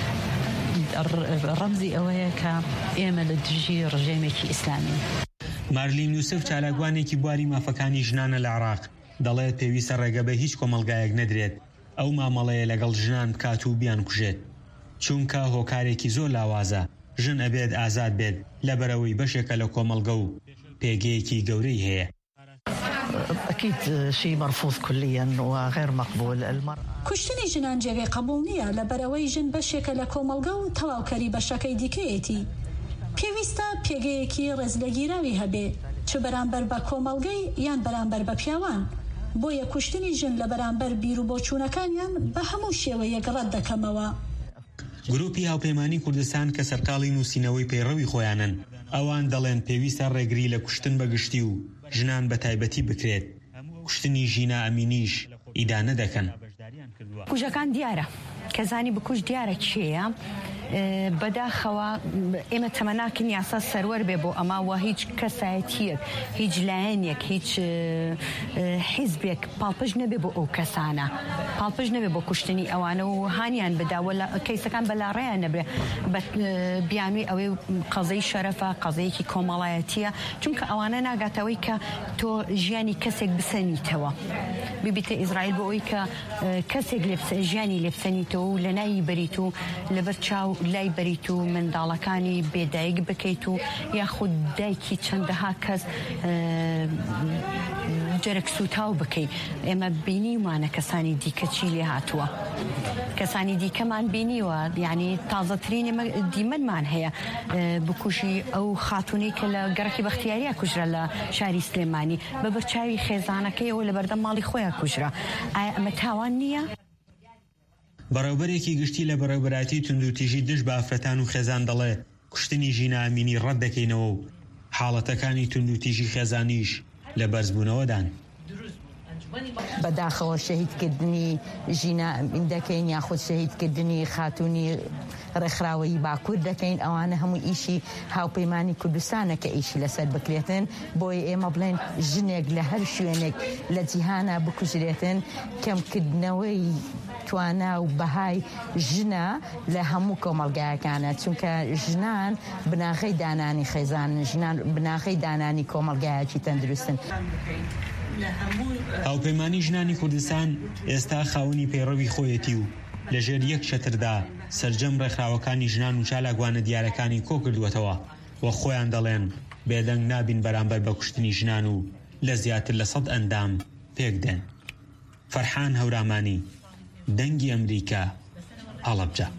ڕەمزی ئەوەیە کە ئێمە لە دژی ڕژێمێکی ئیسلامی. مارلین یوسف چالاگوانێکی بواری مافەکانی ژنانە لە عێراق دەڵێت پێویستە ڕێگە بە هیچ کۆمەلگایەک نەدرێت ئەو مامەڵەیە لەگەڵ ژنان بکات و بیان کوژێت، چونکە هۆکارێکی زۆر لاوازە. ژن ئەبێت ئازاد بێت لەبەرەوەی بەشێکە لە کۆمەلگە و پێگەیەکی گەورەی هەیە. أكيد شيء مرفوض كليا وغير مقبول. کوشتنی ژنان جێگەی قبول نییە لەبەرەوەی ژن بەشێکە لە کۆمەلگە و تەواوکەری بەشەکەی دیکەیەتی. پێویستە پێگەیەکی ڕێزلەگیراوی هەبێ، چ بەرامبەر بە کۆمەلگەی یان بەرامبەر بە پیاوان. بۆیە کوشتنی ژن لە بەرامبەر بیر و بۆچوونەکانیان بە هەموو شێوەیەک ڕەت دەکەمەوە. گروپی هاوپەیمانی کوردستان کە سەرتاڵی نووسینەوەی پەیڕەوی خۆیانن، ئەوان دەڵێن پێویستە ڕێگری لە کوشتن بەگشتی و ژنان بە تایبەتی بکرێت. کوشتنی ژینا ئەمینیش ئیدانە دەکەن. کوژەکان دیارە، کەزانی بکوژ دیارە کێیە، بەداخەوە ئێمە تەمەناکەین یاسا سەروەر بێ بۆ ئەماوە هیچ کەسایەتیەک هیچ لایەنێک هیچ حیزبێک پاڵپژ نەبێ بۆ ئەو کەسانە پاڵپژ نەبێ بۆ کوشتنی ئەوانە و هانیان بەداوە کەیسەکان بەلاڕێیان نەبێ بیانووی ئەوەی قەزەی شەرەفە قەزەیەکی کۆمەڵایەتیە چونکە ئەوانە ناگاتەوەی کە تۆ ژیانی کەسێک بسەنیتەوە ببیتە ئیزرائیل بۆ ئەوی کە کەسێک ژیانی لێبسەنیتەوە و لە ناوی بەریت و لەبەر چاو لای بەریت و منداڵەکانی بێدایک بکەیت و یاخود دایکی چەندەها کەس جەرەک سوتاو بکەیت ئێمە بینیمانە کەسانی دیکە چی لێ هاتووە کەسانی دیکەمان بینیوە یعنی تازەترینی دیمەنمان هەیە بکوژی ئەو خاتونەی کە لە گەڕەکی بەختیاریە کوژرا لە شاری سلێمانی بە بەرچاوی خێزانەکەیەوە لە بەردەم ماڵی خۆیان کوژرا ئایا ئەمە تاوان نییە؟ بەڕێوبەرێکی گشتی لە بەڕێوبەراتی توندوتیژی دژ بە ئافرەتان و خێزان دەڵێ کوشتنی ژینە ئەمینی ڕەت دەکەینەوە و حاڵەتەکانی توندوتیژی خێزانیش لە بەرزبوونەوەدان بەداخەوە شەهیدکردنی ژینە دەکەین یاخود شەهیدکردنی خاتونی ڕێکخراوەی باکوور دەکەین ئەوانە هەموو ئیشی هاوپەیمانی کوردستانە کە ئیشی لەسەر بکرێتن بۆی ئێمە بڵێن ژنێک لە هەر شوێنێک لە جیهانە بکوژرێتن کەمکردنەوەی توانا و بەهای ژنە لە هەموو کۆمەڵگایەکانە چونکە ژنان بناغەی دانانی خێزان ژنان بناغەی دانانی کۆمەڵگایەکی تەندروستن هاوپەیمانی ژنانی کوردستان ئێستا خاوەنی پەیڕەوی خۆیەتی و لەژێر یەک چەتردا سەرجەم ڕێکخراوەکانی ژنان و چالاگوانە دیارەکانی کۆ کردووەتەوە وە خۆیان دەڵێن بێدەنگ نابین بەرامبەر بە کوشتنی ژنان و لە زیاتر لە 100 ئەندام پێکدەن. فەرحان هەورامانی، دەنگی ئەمریکا، هەڵەبجە.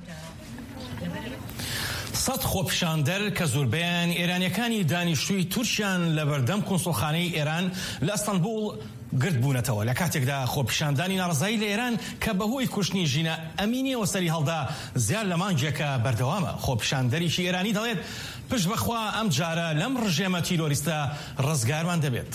سەد خۆپیشاندەر کە زۆربیان ئێرانیەکانی دانیشتووی تورکیان لە بەردەم کۆنسڵخانەی ئێران لە ئەستەنبوڵ گرت بوونەتەوە لە کاتێکدا خۆپیشاندانی ناڕزایی لە ئێران کە بەهۆی کوشتنی ژینە ئەمینیەوە سەری هەڵدا زیاد لە مانگێکە بەردەوامە. خۆپیشاندەریشی ئێرانی دەڵێت پشت بەخوا ئەم جارە لەم ڕژێمە تیرۆریستە ڕزگارمان دەبێت.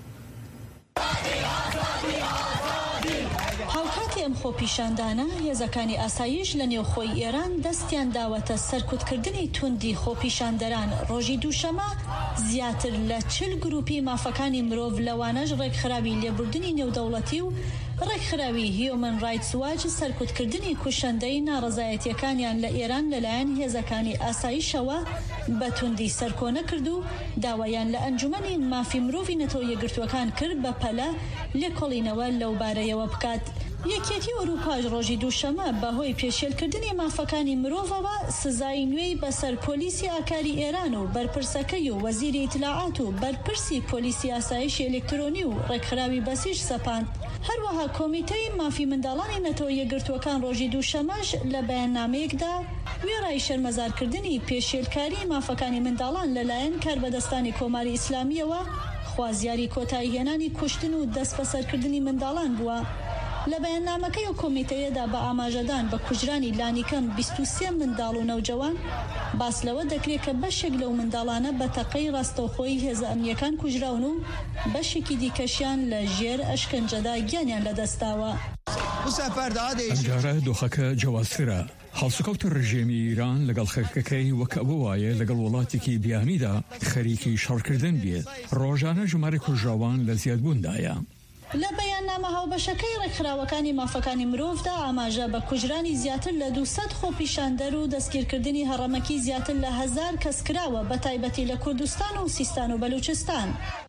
هاوکاتی ئەم خۆپیشاندانە هێزەکانی ئاسایش لە نێوخۆی ئێران دەستیان داوەتە سەرکوتکردنی توندی خۆپیشاندەران. ڕۆژی دووشەمە زیاتر لە 40 گروپی مافەکانی مرۆڤ لەوانەش ڕێکخراوی لێبوردنی نێودەوڵەتی و ڕێکخراوی هیومن رایتس واچ سەرکوتکردنی کوشندەی ناڕزایەتیەکانیان لە ئێران لەلایەن هێزەکانی ئاسایشەوە بە توندی سەرکۆنە کرد و داوایان لە ئەنجومەنی مافی مرۆڤی نەتەوە یەکگرتوەکان کرد بە پەلە لێکۆڵینەوە لەو بارەیەوە بکات. یەکێتی ئەوروپاش ڕۆژی دووشەمە بەهۆی پێشێلکردنی مافەکانی مرۆڤەوە سزای نوێی بەسەر پۆلیسی ئاکاری ئێران و بەرپرسەکەی و وەزیری ئیتلاعات و بەرپرسی پۆلیسی ئاسایشی ئەلکترۆنی و ڕێکخراوی بەسیج سەپاند. هەروەها کۆمیتەی مافی منداڵانی نەتەوە یەکگرتوەکان ڕۆژی دووشەمەش لە بەیاننامەیەکدا وێڕای شەرمەزارکردنی پێشێلکاری مافەکانی منداڵان لەلایەن کاربەدەستانی کۆماری ئیسلامیەوە خوازیاری کۆتایی هێنانی کوشتن و دەست بەسەرکردنی منداڵان بووە. لە بەیاننامەکەی و کۆمیتەیەدا بە ئاماژەدان بە کوژرانی لانیکەم 23 منداڵ و نەوجەوان باس لەوە دەکرێت کە بەشێک لەو منداڵانە بە تەقەی ڕاستەوخۆی هێزە ئەمنیەکان کوژراون و بەشێکی دیکەشیان لە ژێر ئەشکەنجەدا گیانیان لەدەستاوە. ئەمجارە دۆخەکە جیاوازترە. هەڵسوکەوتە ڕژێمی ئیران لەگەڵ خەرکەکەی وەک ئەوە وایە لەگەڵ وڵاتێکی بیانیدا خەریکی شەڕکردن بێت. ڕۆژانە ژمارە کوژراوان لە زیادبووندایە. لە بەیاننامە هاوبەشەکەی ڕێکخراوەکانی مافەکانی مرۆڤدا ئاماژە بە کوژرانی زیاتر لە 200 خۆپیشاندەر و دەستگیرکردنی هەڕەمەکی زیاتر لە 1000 کەس کراوە بە تایبەتی لە کوردستان و سیستان و بەلوچستان.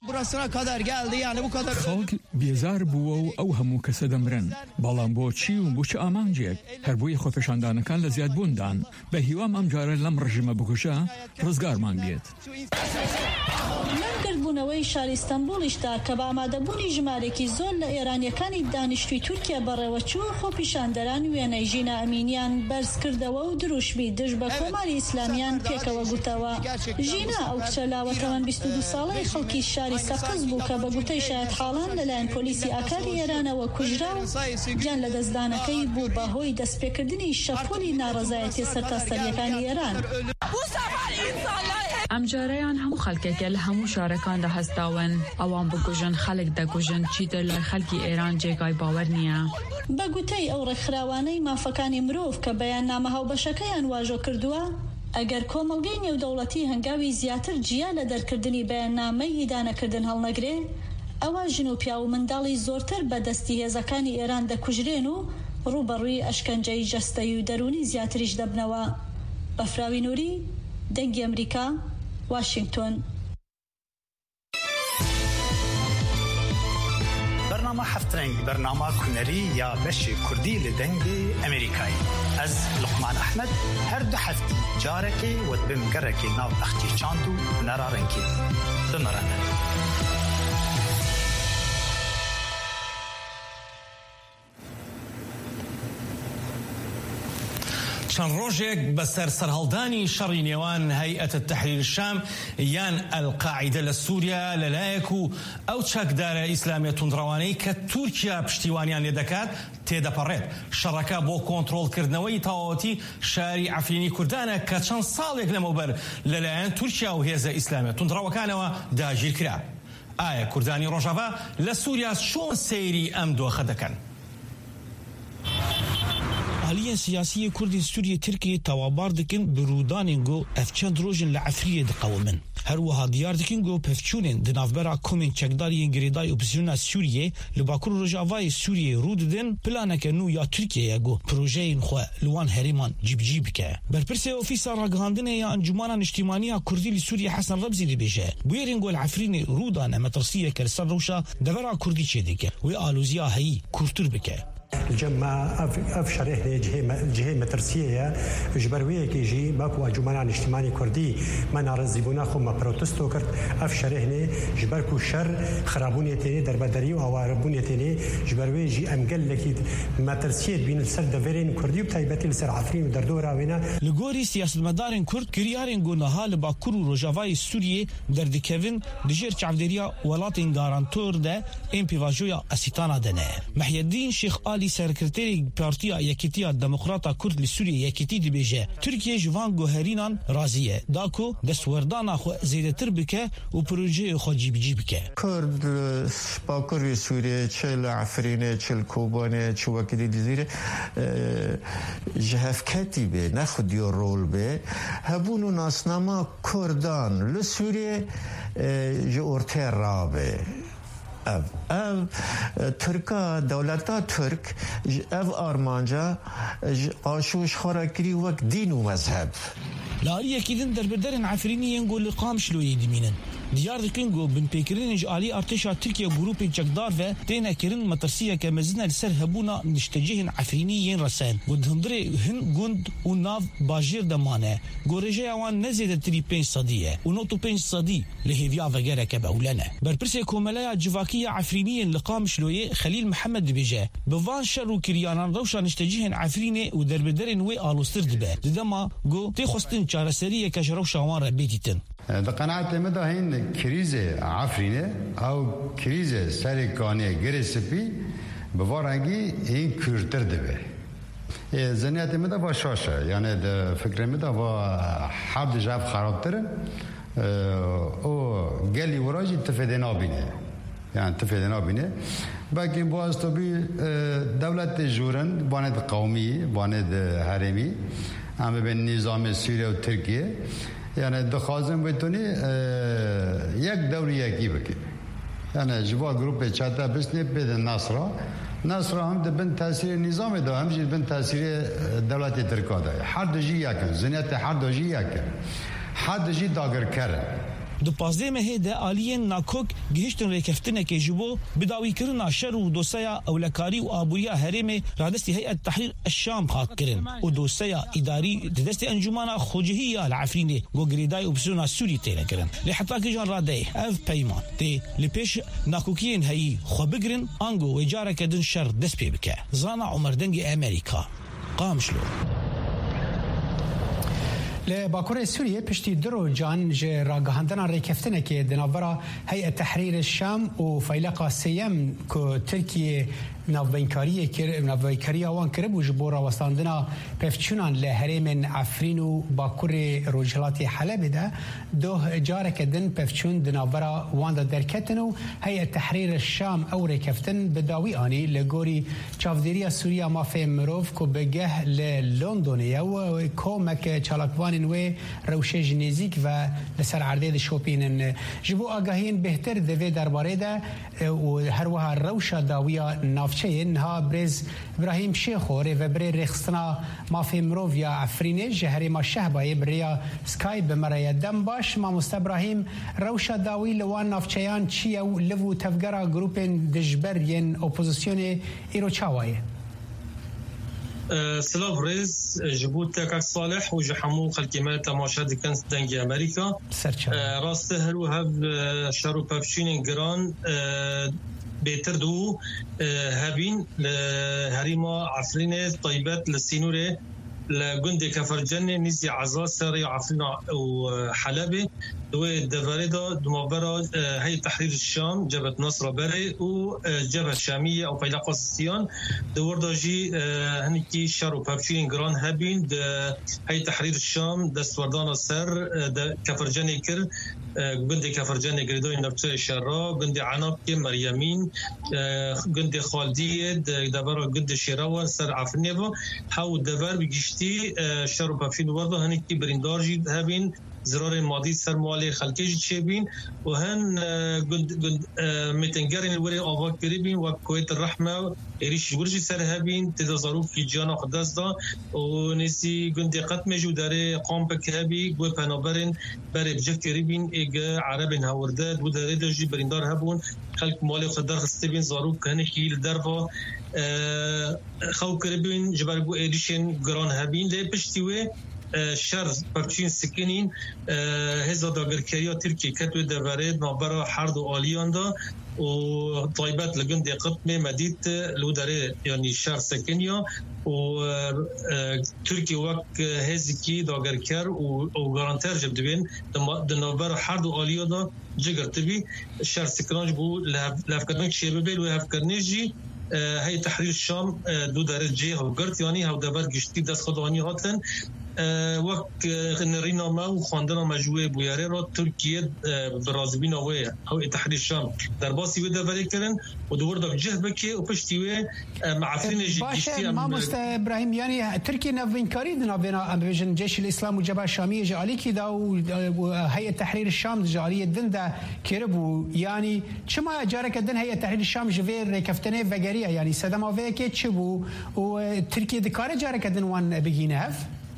خەڵک بێزار بووە و ئەو هەموو کەسە دەمرن، بەڵام بۆچی و بۆچ ئامانجێک هەر بۆیە خۆپیشاندانەکان لە زیادبووندان بە هیوام ئەم جارە لەم ڕژیمە بکوژە ڕزگارمان بێت. بوونەوەی شاری ئستەنبوڵیشدا کە بە ئامادەبوونی ژمارێکی زۆر لە ئێرانیەکانی دانیشتووی تورکیا بەڕێوەچوو خۆپیشاندەران وێنەی ژینە ئەمینیان بەرز کردەوە و دروشبی دژ بە کۆماری ئیسلامیان پێکەوە گوتەوە. ژینە ئەو کچە لاوەتەوەن 22 ساڵەی خەڵکی شاری سەقز بوو کە بە گوتەی شایەت حاڵان لەلایەن پۆلیسی ئاکاری ئێرانەوە کوژرا و گیان لە دەستدانەکەی بوو بەهۆی دەستپێکردنی شەپۆلی ناڕەزایەتی سەرتاسەریەکانی ئێران. ام جاریان هەموو خەڵکێکە لە هەموو شارەکاندا هەستاون ئەوان بگوژن خەڵک دەگوژن چیتر لە خەڵکی ئێران جێگای باوەڕ نییە. بە گوتەی ئەو ڕێکخراوانەی مافەکانی مرۆڤ کە بەیاننامە هاوبەشەکەیان واژۆ کردووە، ئەگەر کۆمەڵگەی نێودەوڵەتی هەنگاوی زیاتر جیا لە دەرکردنی بەیاننامەی هیدانەکردن هەڵنەگرێ، ئەوە ژن و پیا و منداڵی زۆرتر بەدەستی هێزەکانی ئێران دەکوژرێن و ڕوبەڕووی ئەشکەنجەی جەستەی و دەرونی زیاتریش دەبنەوە. بەفراوی نووری، دەنگی ئەمریکا، واشنگتن. برنامه هفترنگ برنامه کنری یا بشی کردی لدنگی امریکایی از لقمان احمد هر دو هفتی جارکی و بمگرکی ناو بختی چاندو نرارنکی بمرانه. چەند ڕۆژێک بەسەر سەرهەڵدانی شەڕی نێوان هەیئەتە تەحریر شام یان ئەلقاعیدە لە سووریا لەلایەک و ئەو چەکدارە ئیسلامیە توندڕەوانەی کە تورکیا پشتیوانیان لێ دەکات تێدەپەڕێت. شەڕەکە بۆ کۆنتڕۆڵکردنەوەی تەواوەتی شاری عەفرینی کوردانە کە چەند ساڵێک لەمەوبەر لەلایەن تورکیا و هێزە ئیسلامیە توندڕەوەکانەوە داگیر کرا. ئایا کوردانی ڕۆژاوا لە سووریا چۆن سەیری ئەم دۆخە دەکەن؟ حالیان سیاسی کردی سوریه ترکیه توابار دکن برودانین گو افچند روزن لعفریه دقومن. هر وها دیار دکن گو پفچونن دنافبرا کومن چکداری انگریدای اپوزیسیون سوریه لباکور روجاوای سوریه رود دن پلانک نو یا ترکیه گو پروژه خو لوان هریمان جیب که. برپرسه اوفیس راگهاندن یا انجمن اجتماعی کردی لسوریه حسن ربزی لبیجه. بویرین گو العفرین رودان مترسیه کرسر روشا دبرا کردی چه دیگه و آلوزیا هی کورتور بکه. جمع أفشره جهة مترسية جبروية كيجي باكو أجمعان اجتماعي كردي ما نارزيبونا خو ما بروتستو كرت أفشره جبركو شر خرابونية تاني دربدري وعواربونية تاني جبروية جي أمجل لكيد مترسية بين السر دفرين كردي وتايبتي السر عفرين ودردورا وينا لغوري سياسة مدارين كرد كريارين قولناها لباكورو روجاواي سوريا دردكevin دجير چافدريا ولاتين غارانتور ده ام بيواجويا اسيتانا دنه محي الدين شيخ آلی سرکرتری پارتیا یکیتیا دموکراتا کرد لسوریه یکیتی دبیجه ترکیه جوان گوهرینان راضیه داکو دستوردانا خو زیدتر بکه و پروژه خو جیب که کرد باکوری سوریه چل عفرینه چل کوبانه چه وکیلی دیزیره جهف کتیبه نخود یا رول به هبونو ناسنامه کردان لسوریه جورتر رابه اف ترکا دولتا ترک اف آرمانجا آشوش خاراکری وقت دین و مذهب لاري أكيدن دربدرن عفريني ينقول لقام شلوي دمينن ديار دكينغو بن بيكرين جالي ارتشا تركيا جروب جقدار و تينا كيرن مترسيه كمزنا لسر هبونا نشتجهن عفرينيين رسان ودهندري هن جند وناف باجير دمانه جورجي اوان نزيد تري 5 صديه ونوتو 5 صدي لهيفيا فغيرا كبولنا بربرسي كوملايا جواكيه عفرينيين لقام شلوي خليل محمد بيجا بفان شرو كريانان روشا نشتجهن عفريني ودربدرن وي الوستر دبا دما جو تيخستن چارسريه كشرو شوان ربيتن قناعت مدى هين كريز عفرينه او كريز سريكانيه جريسبي بوارنگي هين كورتر دبه زنيات مدى باشاشه يعني فكر مدى حد جاب خرابتر او قالي وراجي تفيدنا بينه يعني تفيدنا بينه باقي باز طبي دولة جورن باند قومي باند هرمي اما بين نظام سوريا وتركيا يعني دخازم بتوني یک دوری یکی بکن يعني جوا گروپ چاتا بس نبید نصر هم بن تاثیر نظام ده هم جد بن تاثیر دولت ترکا ده هر دجی یکن زنیت هر دجی یکن هر دجی داگر کرد دو پازده مهده آلیین ناکوک گهشتن ریکفتنه که جبو بداوی کرنا شر و دوسیا اولکاری و آبوریا هرم رادستی هیئت تحریر الشام خاک کرن و دوسیا اداری دست انجمن خوجهی العفرینه گو گریدای اپسیون سوری تیل کرن لحتا که جان راده اف پیمان تی لپیش ناکوکین هی خو بگرن انگو وجاره کدن شر دست پی بکه زانا عمر دنگ امریکا قامشلو لباكور سوريا پشتی درو جان جه راگهاندنا ریکفتنه که دناورا هیئت تحریر الشام و فیلقا سیم که ترکیه نوینکاری آوان کرد و جبورا وستاندنا پفچونان لحرم عفرین و باکور روجلات حلب ده دو جارک دن پفچون دناورا واندا درکتن و هیئت تحریر الشام او ریکفتن بداوی آنی لگوری چافدیریا سوریا مافی مروف که بگه لندنیا و کومک چالاکوان و روشه جنیزیک و لسر عرده شوپینن جبو آگاهین بهتر دوی درباره ده و هر وها روشا داویا نافچه انها برز ابراهیم شیخوری و بری رخصنا مافی مروفیا عفرینه جهری ما شهبای بریا سکای بمرای دم باش ما مستبراهیم روشا داوی لوان نافچهان چی او لفو تفگرا گروپین دجبر ین اپوزیسیون ایرو چاوایه سلاف ريز جبوت تاكاك صالح وجحمو خلقي ما تماشا دكان دنجي امريكا راسته هلو هاف شارو بابشين جران بيتر دو هابين لهريما عفرينه طيبات للسينوري لجندي كفرجن نزي عزا سري عفرينا وحلبة ودفاريدا دمبرة هي تحرير الشام جبهة نصر بري وجبهة شامية أو فيلا قسطيان دوردا جي هنكي شارو بابشين جران هابين هي تحرير الشام دستوردانا سر كفرجن كر جندي كفرجن جريدوي نفسه شرا جندي عناب مريمين جندي خالدية دبرة جندي شراوة سر عفرينيفا حاو دفار بجشتي شارو بابشين وردا هنكي بريندارجي هابين زرار ماضي سر مالي خلقيج تشيبين وهن جند متنجرين الوري آواك قريبين وكويت الرحمة إيريش ورجي سر هابين تدازاروك في جانا قدس دا ونسي جندي قتم جوداري قام بكهابي قوي بانابرين باري بجف قريبين إيجا عربين هاورداد وداري دجي بريندار هابون خلق مالي خدار خستبين زاروك هنكي لدرفا خو قريبين جبارقو إيريشين جران هابين لي بشتوي شر بچین سکنین هزا داگرکریا ترکیه کتو دوارد نابرا حرد و آلیان دا و طایبت لگن دیقت می مدید لو داره یعنی شر سکنیا و ترکیه وقت هزی کی داگرکر و گارانتر جب دوین نابرا حرد و آلیان دا جگر تبی شر سکنانج بو لفکرنک شیبه بیل و لفکرنجی هی تحریر الشام دو داره جه و گرد یعنی هاو دبر گشتی دست خدوانی هاتن وقت نرينا ما وخواندنا مجوه بوياري را تركيا برازبين اوه او تحرير الشام در باسي ودا فريكرن ودور دك جه بكي وبشتي معفين جيشتي ما مست ابراهيم يعني تركيا نافينكاري دنا بين فيجن جيش الاسلام والجبهه الشاميه جالي كده وهيئه تحرير الشام جاليه دندا كيربو يعني شما جارك دن هيئه تحرير الشام جفير كفتنه فغاريه يعني سدما فيكي تشبو وتركيا دكار جارك دن وان بيجيناف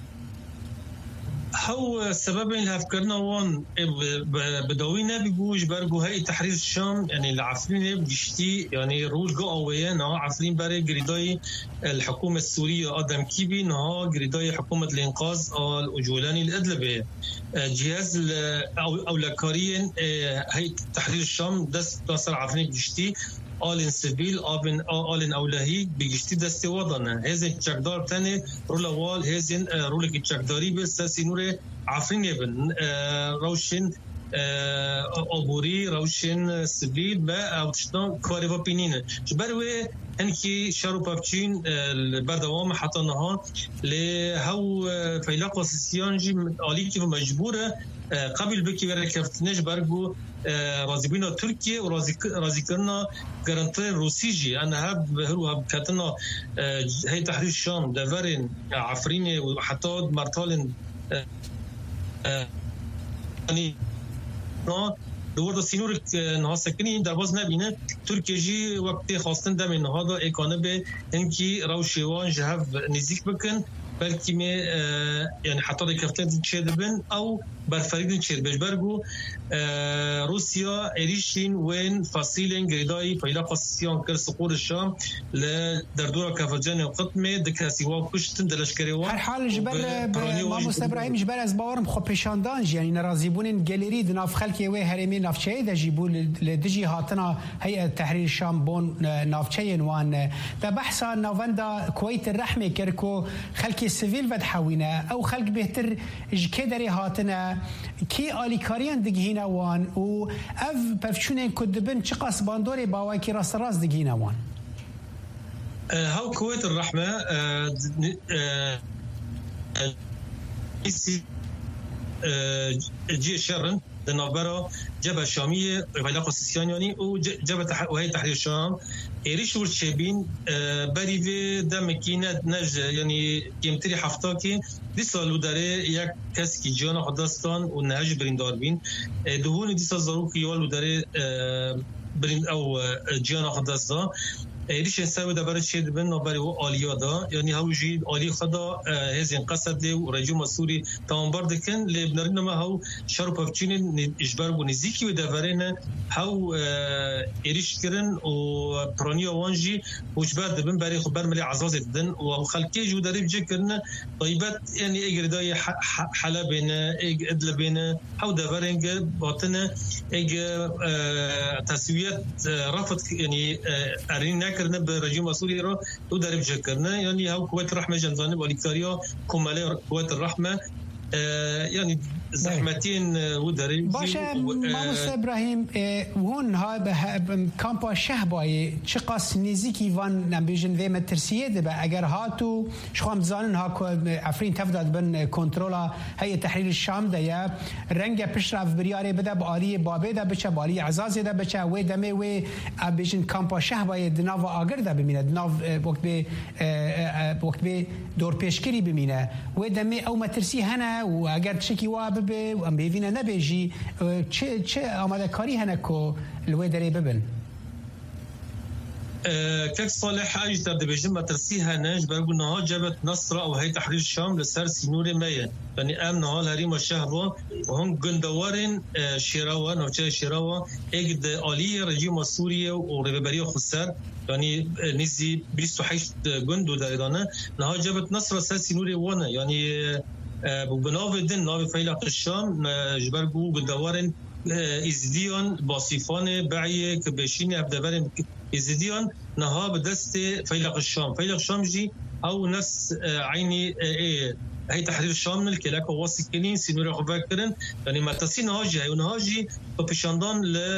هو سبب اللي هفكرنا وان بدوينا بيجوج برجو هاي تحرير الشام يعني العفرين بيشتي يعني رول جو قوينا عفرين بري جريداي الحكومة السورية آدم كيبي نها جريداي حكومة الإنقاذ الأجولاني الأدلبية جهاز أو لكارين هاي تحرير الشام دست ناصر عفرين بيشتي آلين سبيل آلين أولهي بيجشتي دستي وضعنا هزين تشاكدار تاني رولا وال هزين رولك تشاكداري بس نور عفرين يبن روشن أبوري روشن سبيل با أو تشتان كاريفا بينين جبروي هنكي شارو بابتشين البردوام حتى نها لهو فيلاق وسيسيانجي آليكي ومجبورة قبل بكي وركفتنش برغو رازبينا تركيا ورازي كرنا جرانتر روسيجي انا هب كاتنا هي تحرير الشام دفرين عفريني وحتى مرتالن يعني دور سينور نها سكنين درباز نبينه تركيا جي وقت خاصن دم ان هذا ايكانبه انكي روشيوان جهف نزيك بكن بلكي يعني حتى كفتن تشدبن او برفریدن چیر بجبرگو روسیا ایریشین وین فاصیلن گریدای پیدا قصیان کر سقور الشام در دورا کفجان قطمه دکاسی وا کشتن دلشکری وا هر حال جبر ما مستبراهیم جبر از باورم خو پیشاندان یعنی نرازیبون گالری دناف خلکی و هرمی نافچه دجیبو لدجی هاتنا هيئه تحرير الشام بون نافچه وان ده بحثا نوفندا كويت الرحمه كركو خلكي السيفيل ودحوينا او خلق بهتر كدري هاتنا كي اليكاريان دغينا وان و اف بفشونين كدبن چقاس باندوري باواكي راس راس دغينا وان هاو كويت الرحمه جي شرن دنابرا جبهه شاميه ولا قسيسياني و جبهه وهي تحرير الشام ايريش ورشبين بريفي دمكينه نج يعني كيمتري حفتاكي دي سالو داره یک کسی که جان خداستان و نهج بریندار بین دهون دي سازارو که یالو داره برین او جان خداستان ایریش انسان دبر شد بن نبره و آلیا دا یعنی هاوجی آلی خدا هزین قصد و رجوم سوری تمام بردکن لبنان ما هاو شرط پفچین اجبار و نزیکی و دبرن هاو ایریش کردن و پرانی وانجی وجبار دبن برای خبر ملی عزاز دن و خلکی جو دریب جه کردن طیبت یعنی اگردای حلا بین ادل بین هاو دبرنگ باطن اگ تسویت رفض یعنی ارین کرنا به رژیم سوری را تو درب کرنا یعنی هم قوت الرحمه جنزانه والیکتاریا کماله قوت الرحمه يعني زحمتين ودري باشا ماموس ابراهيم هون ها كامبا شهباي چقاس نزيكي وان نبيجن ذي مترسيه دبا اگر هاتو شخام زانن ها عفرين تفداد بن كنترولا هي تحرير الشام ده يا رنگ پشراف برياري بدا بالي بابه ده بچا بالي عزاز ده بچا و دمه و ابيجن كامبا شهباي دناو اگر ده بمينه دناو وقت به دور پیشکری بمینه و دمه او مترسی هنه و اگر چکی واب به و ام بیوینه نبیجی چه آماده کاری هنه که لوی داره ببن كيف صالح حاجة تبدأ بيجي مترسي هناج بقول نها جبت نصر أو هي تحرير الشام لسر سينور مايا يعني أمن هال هريم الشهبة وهم جندوارن شراوة نوجه شراوة إجد آلية رجيم سوريا وربابرية خسر يعني نزي 28 جند ودايرانه نها جبت نصر لسر سينور وانا يعني بناف الدين ناف فيلق الشام جبرجو جندوارن إزديان باصفان بعيه كبشين عبدبرن إزديان نها بدست فيلق الشام جي أو نفس عيني هي تحرير الشام الكلاك وواثق كنين سينور خباكرن يعني ما تصين هاجي ونهاجي ببشاندان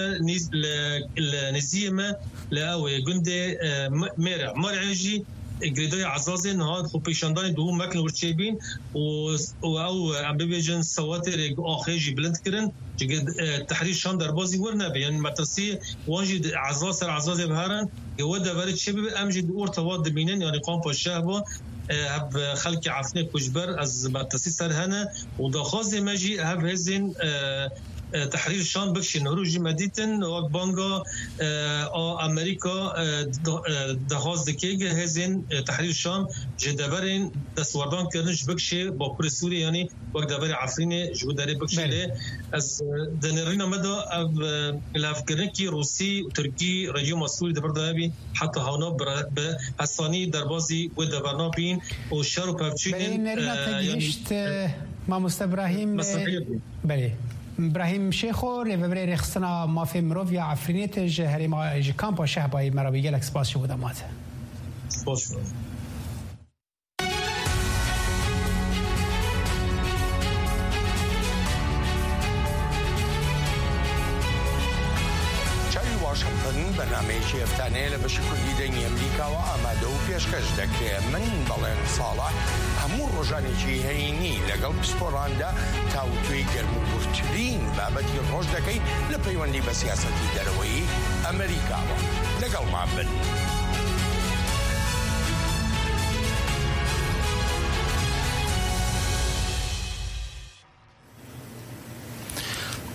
لنزيمة لأوي جندي مرعجي جريداي عزازي نهاد خو بيشاندان دوم مكن ورشيبين او عم بيجن سواتر اخيجي بلند كرن تحرير الشام دربازي ورنا يعني مترسي واجد عزازي بهارن يودا برد شباب امجد اورتواد بينن يعني قام بالشهبه هب خلق عفنه كجبر از مترسي سرهنا ودخاز ماجي هب هزن تحرير الشام بكش نروجي مديتن وبانجا امريكا دهاز دكيج هزين تحرير الشام جدبرين دسوردان كرنش بكش باكور سوريا يعني وقت دبر عفرين جوداري بكش له از دنرينا مدى الافكارن كي روسي وتركي رجيم سوري دبر دابي حتى هانا بحساني دربازي ودبرنا بين وشارو بابتشين يعني ما مستبراهيم بله ابراهيم شيخو ريفبري رخصنا ما في مروفيا عفرينيت هريما كامبا شهباي مرابي جالك سباسيو ودمات برنامجی افتانه لبشی کلیدنی امریکا و آماده و پیشکش دکره من بلین صالح همون روزانی چی هینی لگل پسپوراندا تاوتوی گرم و برترین بابتی روز دکی لپیوندی به سیاستی دروی امریکا و لگل معبن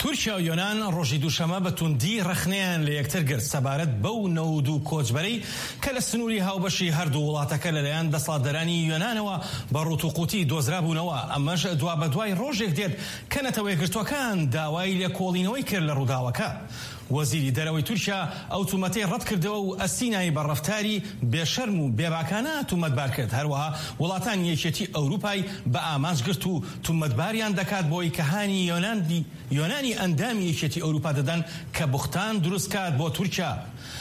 تورکیا و یۆنان ڕۆژی دووشەمە بە توندی ڕخنەیان لە یەکتر گرت سەبارەت بەو نەود و کۆچبەرەی کە لە سنووری هاوبەشی هەردوو وڵاتەکە لەلایەن دەسەڵاتدارانی یۆنانەوە بە ڕووت و قوتی دۆزرابوونەوە. ئەمەش دوا بە دوای ڕۆژێک دێت کە نەتەوە یەکگرتوەکان داوای لێکۆڵینەوەی کرد لە ڕووداوەکە. وەزیری دەرەوەی تورکیا ئەو تومەتەی ڕەت کردەوە و ئەستینایی بە ڕەفتاری بێشەرم و بێباکانە تومەتبار کرد. هەروەها وڵاتانی یەکێتی ئەوروپای بە ئامانج گرت و تومەتباریان دەکات بۆی کە هانی یۆنانی ئەندامی یەکێتی ئەوروپا دەدەن کە بوختان دروستکات بۆ تورکیا.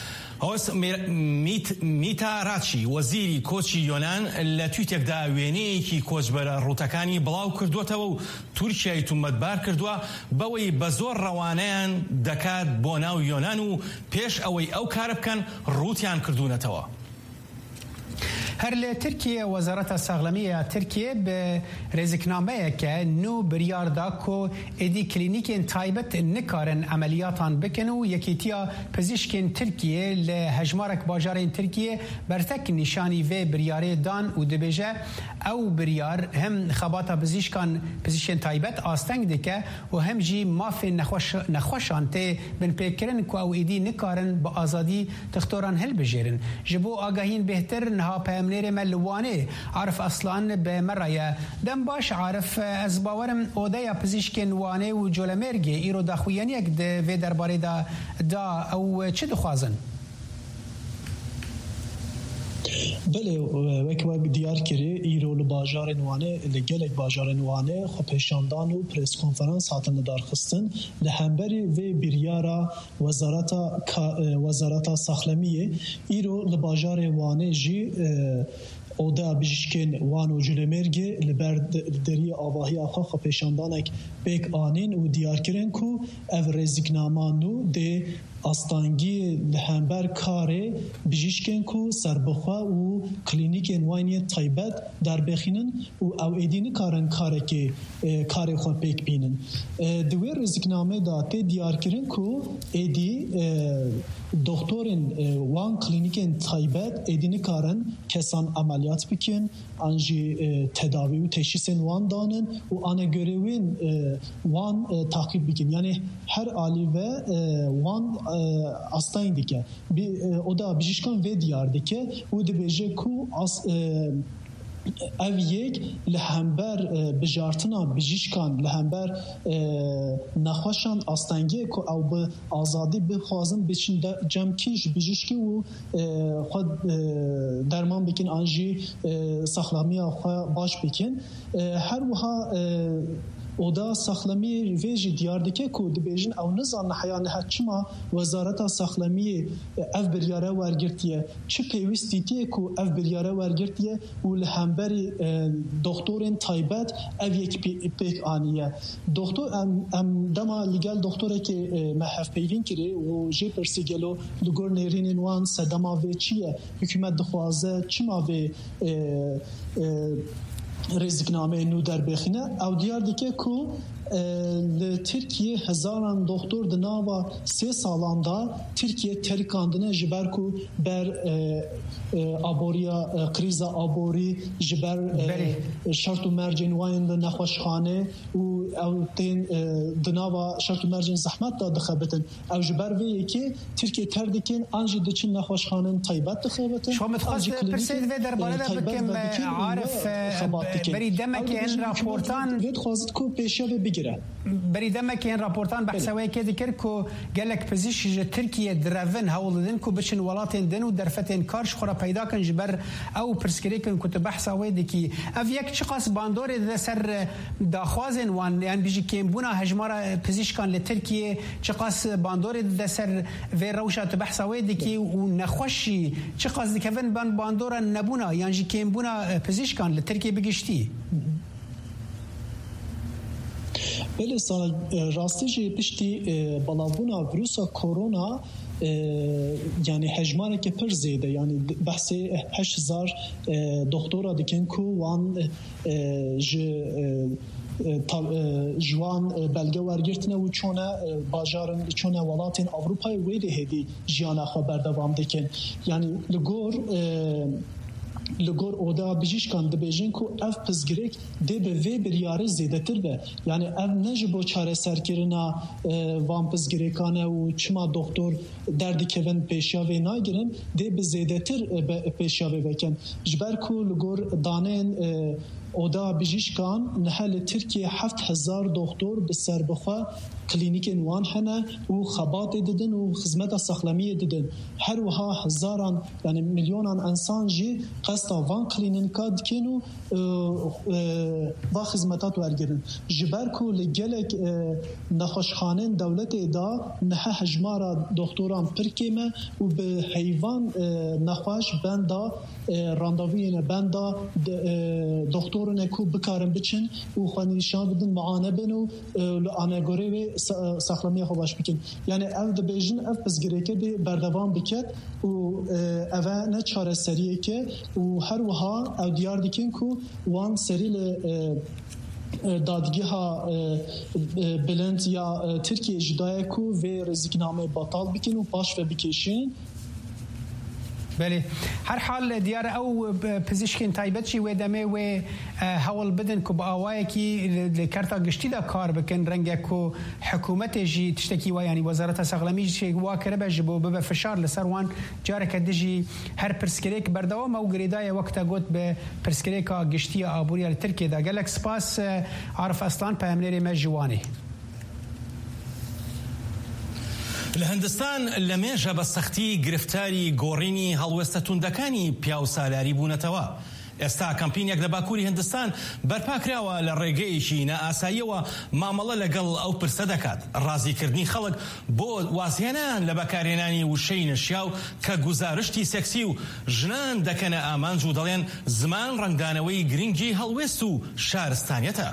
میتا راچی وەزیری کۆچی یۆنان لە تویتێکدا وێنەیەکی کۆچبەرە ڕوتەکانی بڵاو کردوتەوە و تورکیای تومەتبار کردووە بەوەی بە زۆر ڕەوانەیان دەکات بۆ ناو یۆنان و پێش ئەوەی ئەو کارە بکەن ڕوتیان کردوونەتەوە. هەر لە ترکیە وەزارەتە ساغلەمیە ترکیە بە ڕێزیکنامەیەکە نو بریاردا کۆ ئێدی کلینیکên تایبەت نکارن ئەمەلیاتان بکەن و یەکێتیە پزیشکên ترکیە لە هەژمارێک باژارên ترکیە بەرتەک نیشانی vê biryarê dan û dibêje ew biryar hem xebata pizîşkên taybet asteng dike û hem jî mafên nexweşan tê binpêkirin ku ew êdî nikarin bi azadî dixtoran hilbijêrin. Ji bo agahîn bêhtir niha peyamnêrê me li Wanê Arif Aslan bi me re ye. Dem baş Arif, ez bawerim odeya pizîşkên Wanê û Colemêrgê îro daxuyaniyek di vê derbarê da ew çi dixwazin? بله وک دیار کری ایرو لباجار نوانه لگلک باجار نوانه خو پیشاندان و پرس کنفرانس هاتن دارخستن لهمبری و بیریارا وزارتا ساخلمیه ایرو لباجار وانه جی اودا بجشکن وان و جلمرگی لبر دری آواهی آخا خو پیشاندانک بیک آنین و دیار کرن کو او رزیگنامانو ده استانگی لهمبر کاره بجیشکن کو سربخوا و کلینیکین وانی تایبت در بخینن و او ایدینی کارن کاره که کاره خود پیک بینن. دوی رزگنامه داته دیار کرن کو ایدی دکترین وان کلینیکین تایبت ایدینی کارن کسان عملیات بکن انجی تداوی و تشخیص وان دانن و آنه گروین وان تعقیب بکن. یعنی هر عالی و وان استاین دیگه o da bijişkan ve diyar dike u dibêje ku ev yek li hember bijartina bijîşkan li hember nexweşan astengê ku ew bi azadî bixwazin biçin cemkî ji bijîşkî û xwe derman bikin an jî saxlamiya xwe baş bikin. Her wiha oda saxlamî vê jî diyar dike ku dibêjin ew nizanin heya niha çima wezareta saxlamiyê ev biryare wergirtiye çi pêwîstî tê ku ev biryare wergirtiye û li hemberî doktorên taybet ev yek pêk aniye. Doktor em dema li gel doktorekê me hevpeyvîn kirê û jê pirsî gelo li gor nêrînên wan sedema vê çi ye? Hikûmet dixwaze çima vê رزگنامه نو در بخینه او دیار دیگه کو Türkiye hezaran doktor da nava 3 salanda Türkiye terikandına jiber ku ber aboriya kriza abori jiber şartu mercin wayında nexweşxane û ew tên di nava şartu mercin zehmet da dixebitin ew jiber vê yekê Türkiye ter dikin an jî diçin nexweşxanên taybet dixebitin. Şo mitxwast pirsê divê derbarê de bikim Arif berî demekên raportan vê dixwazit ku pêşiya vê bigire. Berî demekên raportan behsewayekê dikir ku gelek pizîşk ji Tirkiye direvin hewl didin ku biçin welatên din û derfetên kar ji xwe re peyda kin ji ber ew pirsgirêkin ku tu behsa wê dikî. Ev yek çi qas bandorê dide ser daxwazên wan yan bijî kêmbûna hejmara pizîşkan li Tirkiye çi qas bandorê dide ser vê rewşa tu behsa wê dikî û nexweşî çi qas dikevin bandora nebûna yan jî kêmbûna pizîşkan li Tirkiye bigiştî. بله سال راستی جی پشتی بلاونا ویروسا کرونا yani hejmare ke pir zêde yani behsê 8000 doktora dikin ku wan ji جوان belge wergirtine û çone bajarın çone welatên Avrupayê wê de hêdî jiyana xwe berdewam dikin yani li gor لگور اودا بجیشکان دبیجن کو اف پزگریک دی به وی بریاره زیده تر به یعنی اف نجبو چاره سرکرنا وان پزگریکانه و چما دکتر دردی که ون پیشاوی ناگیرن دی به زیده تر پیشاوی بکن جبر کو لگور دانین اودا بجیشکان نحل ترکیه 7000 دکتر به سر بخوا کلینیک نوان هنه و خبات ددن و خدمت ساخلمی ددن هر وها هزاران یعنی میلیونان انسان جی قصد وان کلینیکا دکنو و خدمتات ورگرن جبر کو لگلک نخوشخانه دولت دا نه حجمارا دکتران پرکیمه و به حیوان نخوش بندا رانداوی بندا دکتران کو بکارن بچن و خوانی نشان بدن معانه بنو آنگوری ساخلمی خوباش بکن یعنی اف دبیجن اف پزگریکه دی بردوام بکد و اوه نه چاره سریه که و هر وها او دیار دیکن که وان سریل دادگی ها بلند یا ترکیه جدای که و رزیکنامه باطال بکن و پاش و بکشین بله هر حال دیار او پزیشکین تایبەتی وێ دەمێ وێ هەوڵ بدن کو بە ئاوایەکی لە کارتا گشتیدا کار بکەن ڕەنگە و حکوومەتێژی تشتێکی وایانی وەزارەتە سەغڵەمیش وا کردبەژ بۆ ببە فشار لەسەر وان جارێکە دژی هەر پرسکرێک بەردەوامە و گرێدایە وەکتە گوت بە پرسکرێکا گشتیە ئابووریە لە ترکێدا گەلک سپاس عارف ئەسلان پەیامنێری مە جوانی لهندستان لمێژە بە سەختی گرفتاری گۆڕینی هەڵوێستە توندەکانی پیاو سالاری بوونەتەوە. ئێستا کەمپینێک لە باکووری هندستان بەرپاکراوە لە ڕێگەیەکی نائاساییەوە مامەڵە لەگەڵ ئەو پرسە دەکات. ڕازیکردنی خەڵک بۆ وازهێنان لە بەکارهێنانی وشەی نەشیاو کە گوزارشتی سێکسی و ژنان دەکەنە ئامانج و دەڵێن زمان ڕنگدانەوەی گرنگی هەڵوێست و شارستانیەتە.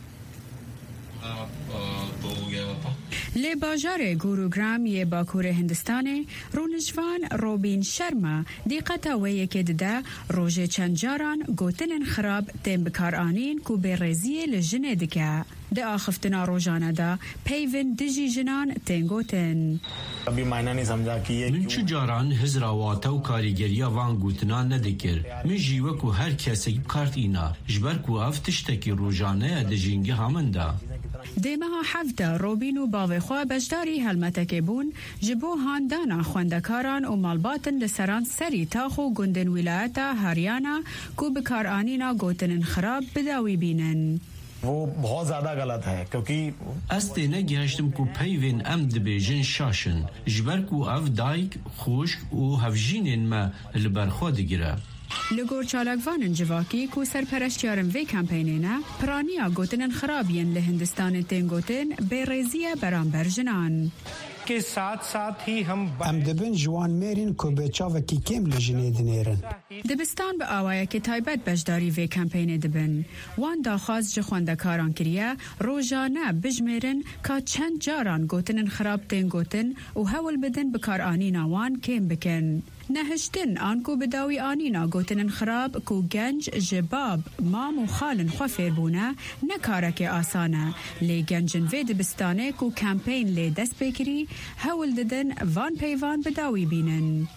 لی باجار گوروگرام یه باکور هندستانه رونجوان روبین شرما دیقتا ویه که دده روژه چند جاران گوتن خراب تیم بکار آنین کو به رزیه لجنه دکه ده آخفتنا روژانه دا پیون دجی جنان تنگوتن من چو جاران هزراواتا و کاریگریا وان گوتنا ندکر من جیوه کو هر کسی بکارت اینا جبر کو افتشتکی روژانه دجینگه همن دا دیمها حفده روبین و باوخوا بجداری هلمتک بون جبو هاندانا خوندکاران و مالباتن لسران سری تاخو گندن ولایت هریانا کو بکار آنینا گوتن خراب بداوی بینن. वो बहुत ज़्यादा गलत है क्योंकि अस्ते न गयाश्तम को पैवेन अम दबेजन शाशन जबर को अव दाइक खुश्क و هفجینن ما لبرخوا دگیره لگور چالکوان جواکی کو سرپرشتیارم وی کمپینینا پرانیا گوتن خرابین لهندستان تنگوتن به ریزیه برانبر جنان के साथ साथ ही हम दबन जवान मेरिन को बेचाव की केम लजने दनेरन دبستان به آوایه که تایبت بجداری وی کمپین دبن وان داخواست جخواندکاران کریه روزانه بجمیرن که چند جاران گوتن خراب تین گوتن و هول بدن بکار آنینا وان کم بکن نهشتن آنکو بداوی آنینا گوتن خراب کو گنج جباب مام و خالن خوفیر بونه نکاره که آسانه لی گنجن وی دبستانه کو کمپین لی دست بکری هول ددن وان پیوان بداوی بینن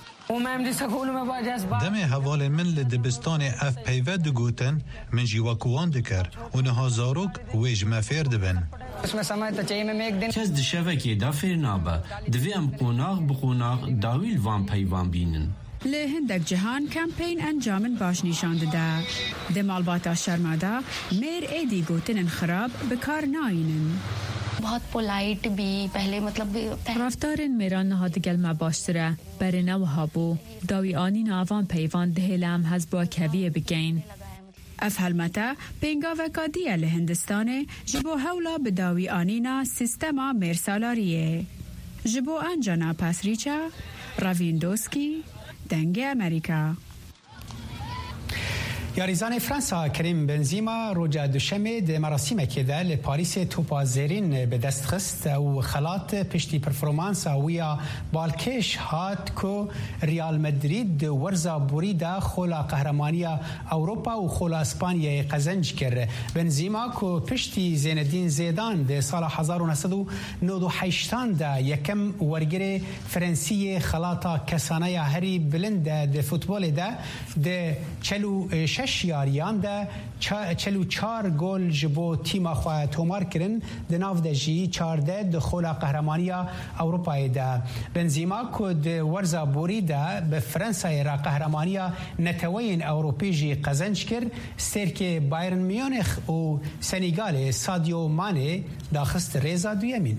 دمي هوال من لدبستان اف پیوه دگوتن من جیواکوان دکر و نها زاروک ویج مفیر دبن کس دشوه که دا فیر نابه دوی ام قوناغ بقوناغ داویل وان پیوان بینن لهندک جهان کمپین انجامن باش نشان داده دمالباتا شرمادا میر ایدی گوتن خراب بکار ناینن बहुत पोलाइट भी पहले मतलब رفتارن میران نهادگل ما باشتره برنه و هابو داوی آنی ناوان پیوان دهلم هز با کویه بگین افهلمتا پینگا وکادیه لهندستانه جبو هولا بداوی آنینا سیستما مرسالاریه جبو انجانا پاسریچا راویندوسکی دنگ امریکا یاریزان فرانسا کریم بنزیما روجا دوشمه ده مراسم کده لپاریس توپا زیرین به دست خست و خلات پشتی پرفورمانس ویا بالکش هات کو ریال مدرید ورزا بوریدا خولا قهرمانیا اوروپا و خولا اسپانیا قزنج کر بنزیما کو پشتی زیندین زیدان ده سال 1998 ده یکم ورگره فرانسیه خلاطا کسانه هری بلند ده فوتبال ده چلو شش یاریان ده 44 گل جبو تیم خو تومار کرن د ناو د جی 14 د خولا قهرمانیا اروپای ده بنزیما کو د ورزا بوری ده به فرانسه را قهرمانیا نتوین اروپی جی قزنج کر سرک بایرن میونخ و سنغال سادیو مانه داخست ریزا دویمین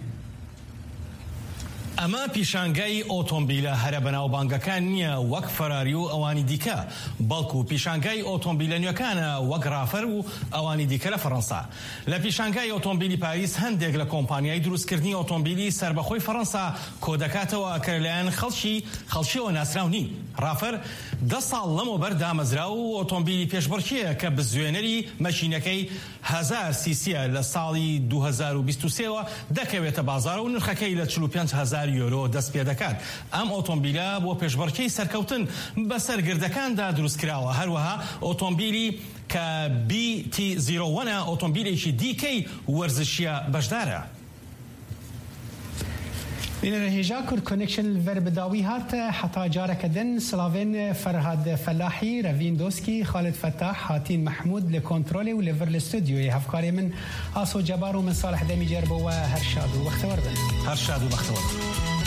ئەمە پیشانگای ئۆتۆمبیلە هەرە بەناوبانگەکان نییە وەک فەراری و ئەوانی دیکە بەڵکو پیشانگای ئۆتۆمبیلە نوێکانە وەک رافەر و ئەوانی دیکە لە فەڕەنسا لە پیشانگای ئۆتۆمبیلی پاریس هەندێک لە کۆمپانیای دروستکردنی ئۆتۆمبیلی سربەخۆی فەڕەنسا کۆ دەکاتەوە کە لەلایەن خەڵکیەوە ناسراو نین رافەر 10 ساڵ لەمەوبەر دامەزرا و ئۆتۆمبیلی پێشبڕکێیە کە بزوێنەری مەشینەکەی 1000 سیسیە لە ساڵی 2023ەوە دەکەوێتە بازار و نرخەکەی لە 45,000 یورۆ دەست پێ دەکات ئەم ئۆتۆمبیلە بۆ پێشبڕکێی سەرکەوتن بەسەر گردەکاندا دروستکراوە هەروەها ئۆتۆمبیلی کە BT01 ئۆتۆمبیلێکی دیکەی وەرزشیە بەشدارە این رهیجا کرد کنکشن ور بداوی هات حتی جاره کدن سلاوین فرهاد فلاحی روین دوسکی خالد فتاح هاتین محمود لکنترول و لور الاستودیوی هفکاری من آسو جبار و من صالح دمی جربو و هر شاد و بختور بن هر شاد و بختور